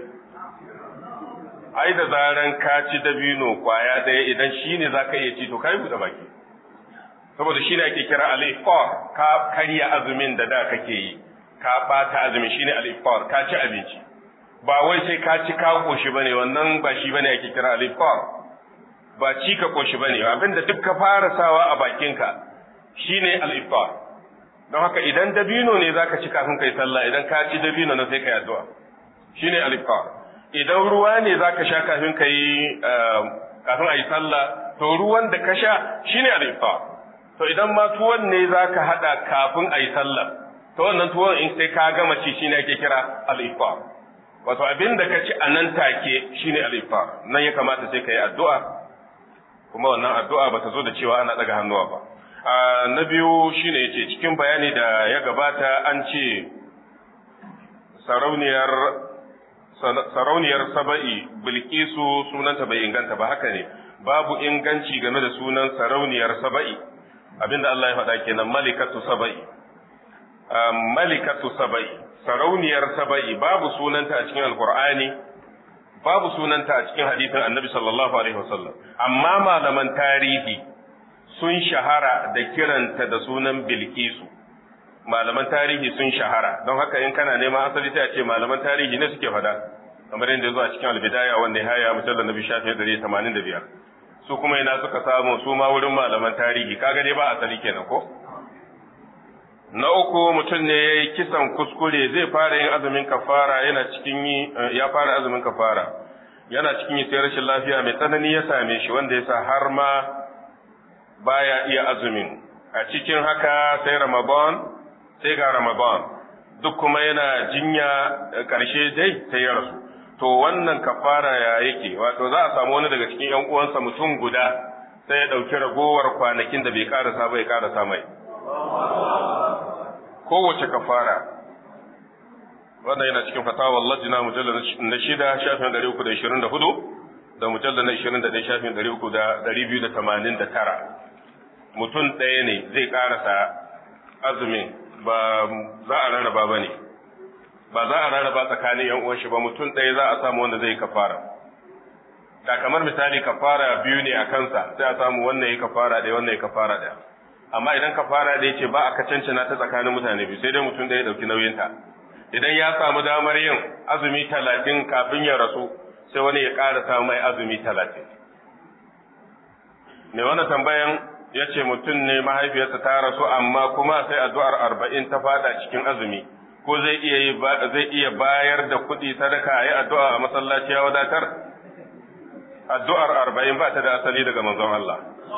ai da zaran ka ci dabino kwaya ɗaya idan shi ne za ka iya ci to ka yi buɗe baki saboda shi ne ake kira al-iftar ka karya azumin da da kake yi ka ɓata azumin shi ne al-iftar ka ci abinci ba wai sai ka ci ka koshi bane wannan ba shi bane ake kira al-iftar ba ci ka koshi bane abinda duk ka fara sawa a bakinka shine al-iftar don haka idan dabino ne zaka ci kafin kai sallah idan ka ci dabino na sai kai addu'a shine al-iftar idan ruwa ne zaka sha kafin kai kafin ayi sallah to ruwan da ka sha shine al-iftar to idan ma tuwon ne zaka hada kafin ayi sallah to wannan tuwon in sai ka gama ci shine ake kira al-iftar wato abin da ka ci a nan take shine al-iftar nan ya kamata sai kai addu'a kuma wannan addu'a bata zo da cewa ana daga hannuwa ba na biyu shine yace cikin bayani da ya gabata an ce sarauniyar sarauniyar Saba'i Bilkisu sunanta bai inganta ba haka ne babu inganci game da sunan sarauniyar Saba'i abinda Allah ya faɗa kenan malikatu Saba'i malikatu Saba'i sarauniyar Saba'i babu sunanta a cikin Alkur'ani babu sunanta a cikin hadisin Annabi sallallahu alaihi wasallam amma malaman tarihi sun shahara da kiranta da sunan Bilkisu malaman tarihi sun shahara don haka in kana neman asali sai a ce malaman tarihi ne suke fada kamar yadda ya zo a cikin albidaya wanda ya haya mujallar Nabi shafi ɗari tamanin da biyar su kuma ina suka samu su ma wurin malaman tarihi kaga dai ba asali kenan ko na uku mutum ne ya yi kisan kuskure zai fara yin azumin kafara yana cikin yi ya fara azumin kafara yana cikin yi sai rashin lafiya mai tsanani ya same shi wanda ya sa har ma baya iya azumin a cikin haka sai Ramadan sai ga Ramadan duk kuma yana jinya karshe dai sai ya rasu to wannan kafara ya yake, wato za a samu wani daga cikin ‘yan uwansa mutum guda sai ya ɗauki ragowar kwanakin da bai ƙarasa bai ƙarasa mai. Kowace kafara, wannan yana cikin fatawar lajina mujallar na shida shafin ɗari uku da ishirin da hudu da mujallar na ishirin da ɗaya shafin ɗari uku da ɗari biyu da tamanin da tara. Mutum ɗaya ne zai ƙarasa azumin, ba za a rarraba ba ne. ba za a rarraba tsakanin yan uwan shi ba, mutum ɗaya za a samu wanda zai kafara. Da kamar misali kafara biyu ne a kansa, sai a samu wannan ya kafara ɗaya wannan ya kafara ɗaya. Amma idan kafara ɗaya ce ba a kacancana ta tsakanin mutane biyu, sai dai mutum ɗaya ya ɗauki nauyinta. Idan ya samu damar yin azumi talatin kafin ya rasu, sai wani ya ƙara samu mai azumi talatin. Me wannan tambayan ya ce mutum ne mahaifiyarsa ta rasu amma kuma sai addu'ar arba'in ta fada cikin azumi. Ko zai iya yi zai iya bayar da kuɗi sadaka a yi addu'a a masallaci ya wadatar? Addu'ar arba'in ba ta da asali daga manzon Allah.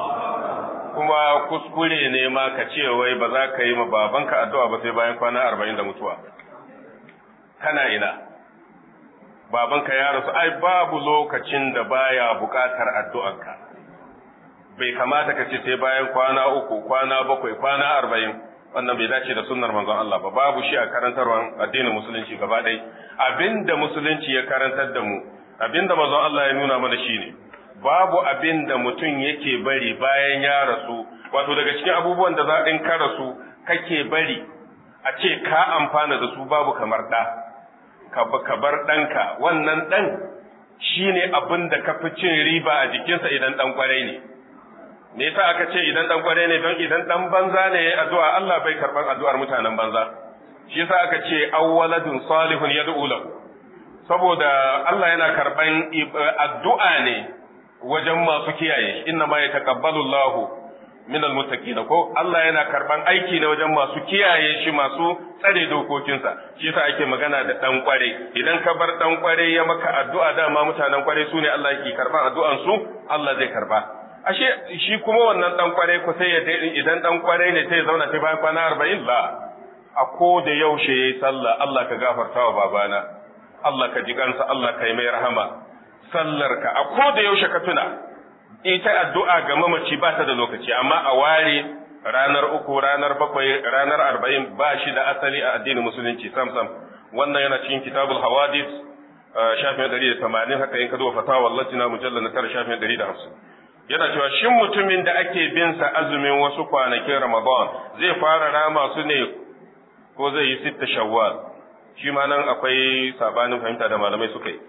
Kuma kuskure ne ma ka ce wai ba za ka yi ma babanka addu'a ba sai bayan kwana arba'in da mutuwa. Kana ina? Babanka ya rasu, ai babu lokacin da baya buƙatar addu'arka. Bai kamata ka ce sai bayan kwana uku, kwana bakwai, kwana arba'in. Wannan bai dace da sunnar manzon Allah ba, babu shi a karantarwar addinin musulunci gaba ɗaya. Abinda musulunci ya karantar da mu, abinda manzon Allah ya nuna mana shine babu abinda mutum yake bari bayan ya rasu, wato daga cikin abubuwan da za in ka rasu kake bari a ce ka amfana da su babu kamar ɗa, ka bar ɗanka, wannan ɗan shine abin da ka fi cin riba a jikinsa idan ɗan kwarai ne. Me yasa aka ce idan dan kware ne? Don idan dan banza ne yayi addu'a Allah bai karban addu'ar mutanen banza. Shi yasa aka ce awwaladun salihun yad'u lahu. Saboda Allah yana karban addu'a ne wajen masu kiyaye. Inna ma yataqabbalu Allahu min almuttaqin, ko Allah yana karban aiki ne wajen masu kiyaye shi, masu tsare dokokinsa. Shi yasa ake magana da dan kware. Idan ka bar dan kware ya maka addu'a, dama mutanen kware su ne Allah yake karban addu'an su, Allah zai karba. Ashe shi kuma wannan dan kware ko sai ya idan dan kware ne sai ya zauna sai bayan kwana arba'in la, a ko da yaushe yayi sallah, Allah ka gafarta wa babana, Allah ka ji kansa, Allah ka yi mai rahama. Sallarka a ko da yaushe ka tuna, ita addu'a ga mamaci ba ta da lokaci, amma a ware ranar uku, ranar bakwai, ranar arba'in ba shi da asali a addinin musulunci sam sam. Wannan yana cikin kitabul hawadis shafin ɗari da tamanin, haka in ka zo fatawa latina mujallal na tara shafin ɗari da hamsin. Yana cewa shin mutumin da ake bin sa azumin wasu kwanakin Ramadan zai fara rama su ne ko zai yi sitta Shawwal? Shi ma nan akwai sabanin fahimta da malamai suka yi.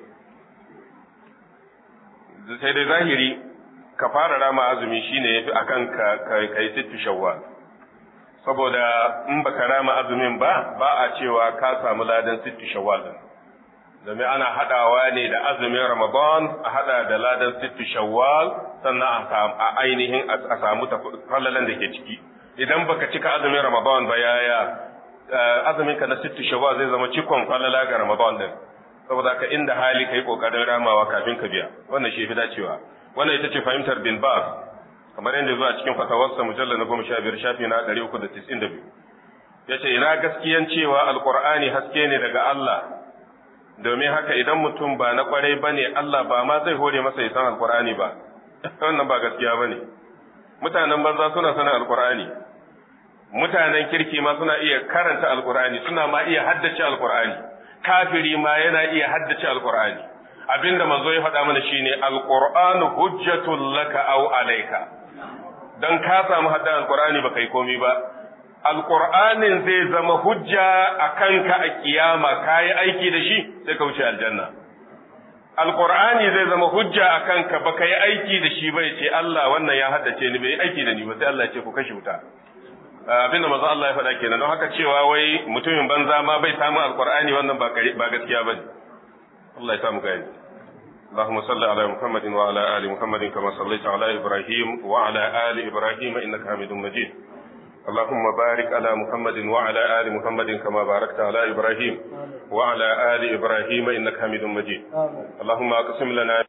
Sai dai zahiri ka fara rama azumi shine yafi akan ka kai sitta Shawwal. Saboda in baka rama azumin ba, ba a cewa ka samu ladan sitta Shawwal din. Domin ana haɗawa ne da azumin Ramadan, a haɗa da ladan sittu Shawwal, sannan a ainihin a samu falalan da ke ciki. Idan baka cika azumin Ramadan ba, yaya azumin ka na sittu Shawwal zai zama cikon falala ga Ramadan din. Saboda ka inda hali kai kokarin ramawa kafin ka biya. Wannan shi fi dacewa. Wannan ita ce fahimtar Bin Baz, kamar yadda zuwa cikin fatawarsa mujallar na goma sha biyar shafi na ɗari uku da tis'in da biyu. Ya ce ina gaskiyan cewa Alƙur'ani haske ne daga Allah. Domin haka idan mutum ba na kwarai ba ne, Allah ba ma zai hore masa ya san Alƙur'ani ba. Wannan ba gaskiya ba ne. Mutanen banza suna sanin Alƙur'ani. Mutanen kirki ma suna iya karanta Alƙur'ani, suna ma iya haddace Alƙur'ani. Kafiri ma yana iya haddace Alƙur'ani. Abinda manzo ya faɗa mana shine Alƙur'anu hujjatul laka aw alayka. Dan ka samu haddan Alƙur'ani baka yi komai ba. Alƙur'anin zai zama hujja a kanka a kiyama, ka yi aiki da shi sai ka wuce aljanna. Alƙur'ani zai zama hujja a kanka ba ka yi aiki da shi ba, ya ce Allah wannan ya haddace ni bai yi aiki da ni ba, sai Allah ya ce ku kashe wuta. Abin da manzo Allah ya faɗa kenan, don haka cewa wai mutumin banza ma bai samu Alƙur'ani wannan ba gaskiya ba ne. Allah ya samu gani. اللهم صل على محمد وعلى آل محمد كما صليت على إبراهيم وعلى آل إبراهيم إنك حميد مجيد. اللهم بارك على محمد وعلى آل محمد كما باركت على إبراهيم وعلى آل إبراهيم إنك حميد مجيد. اللهم اقسم لنا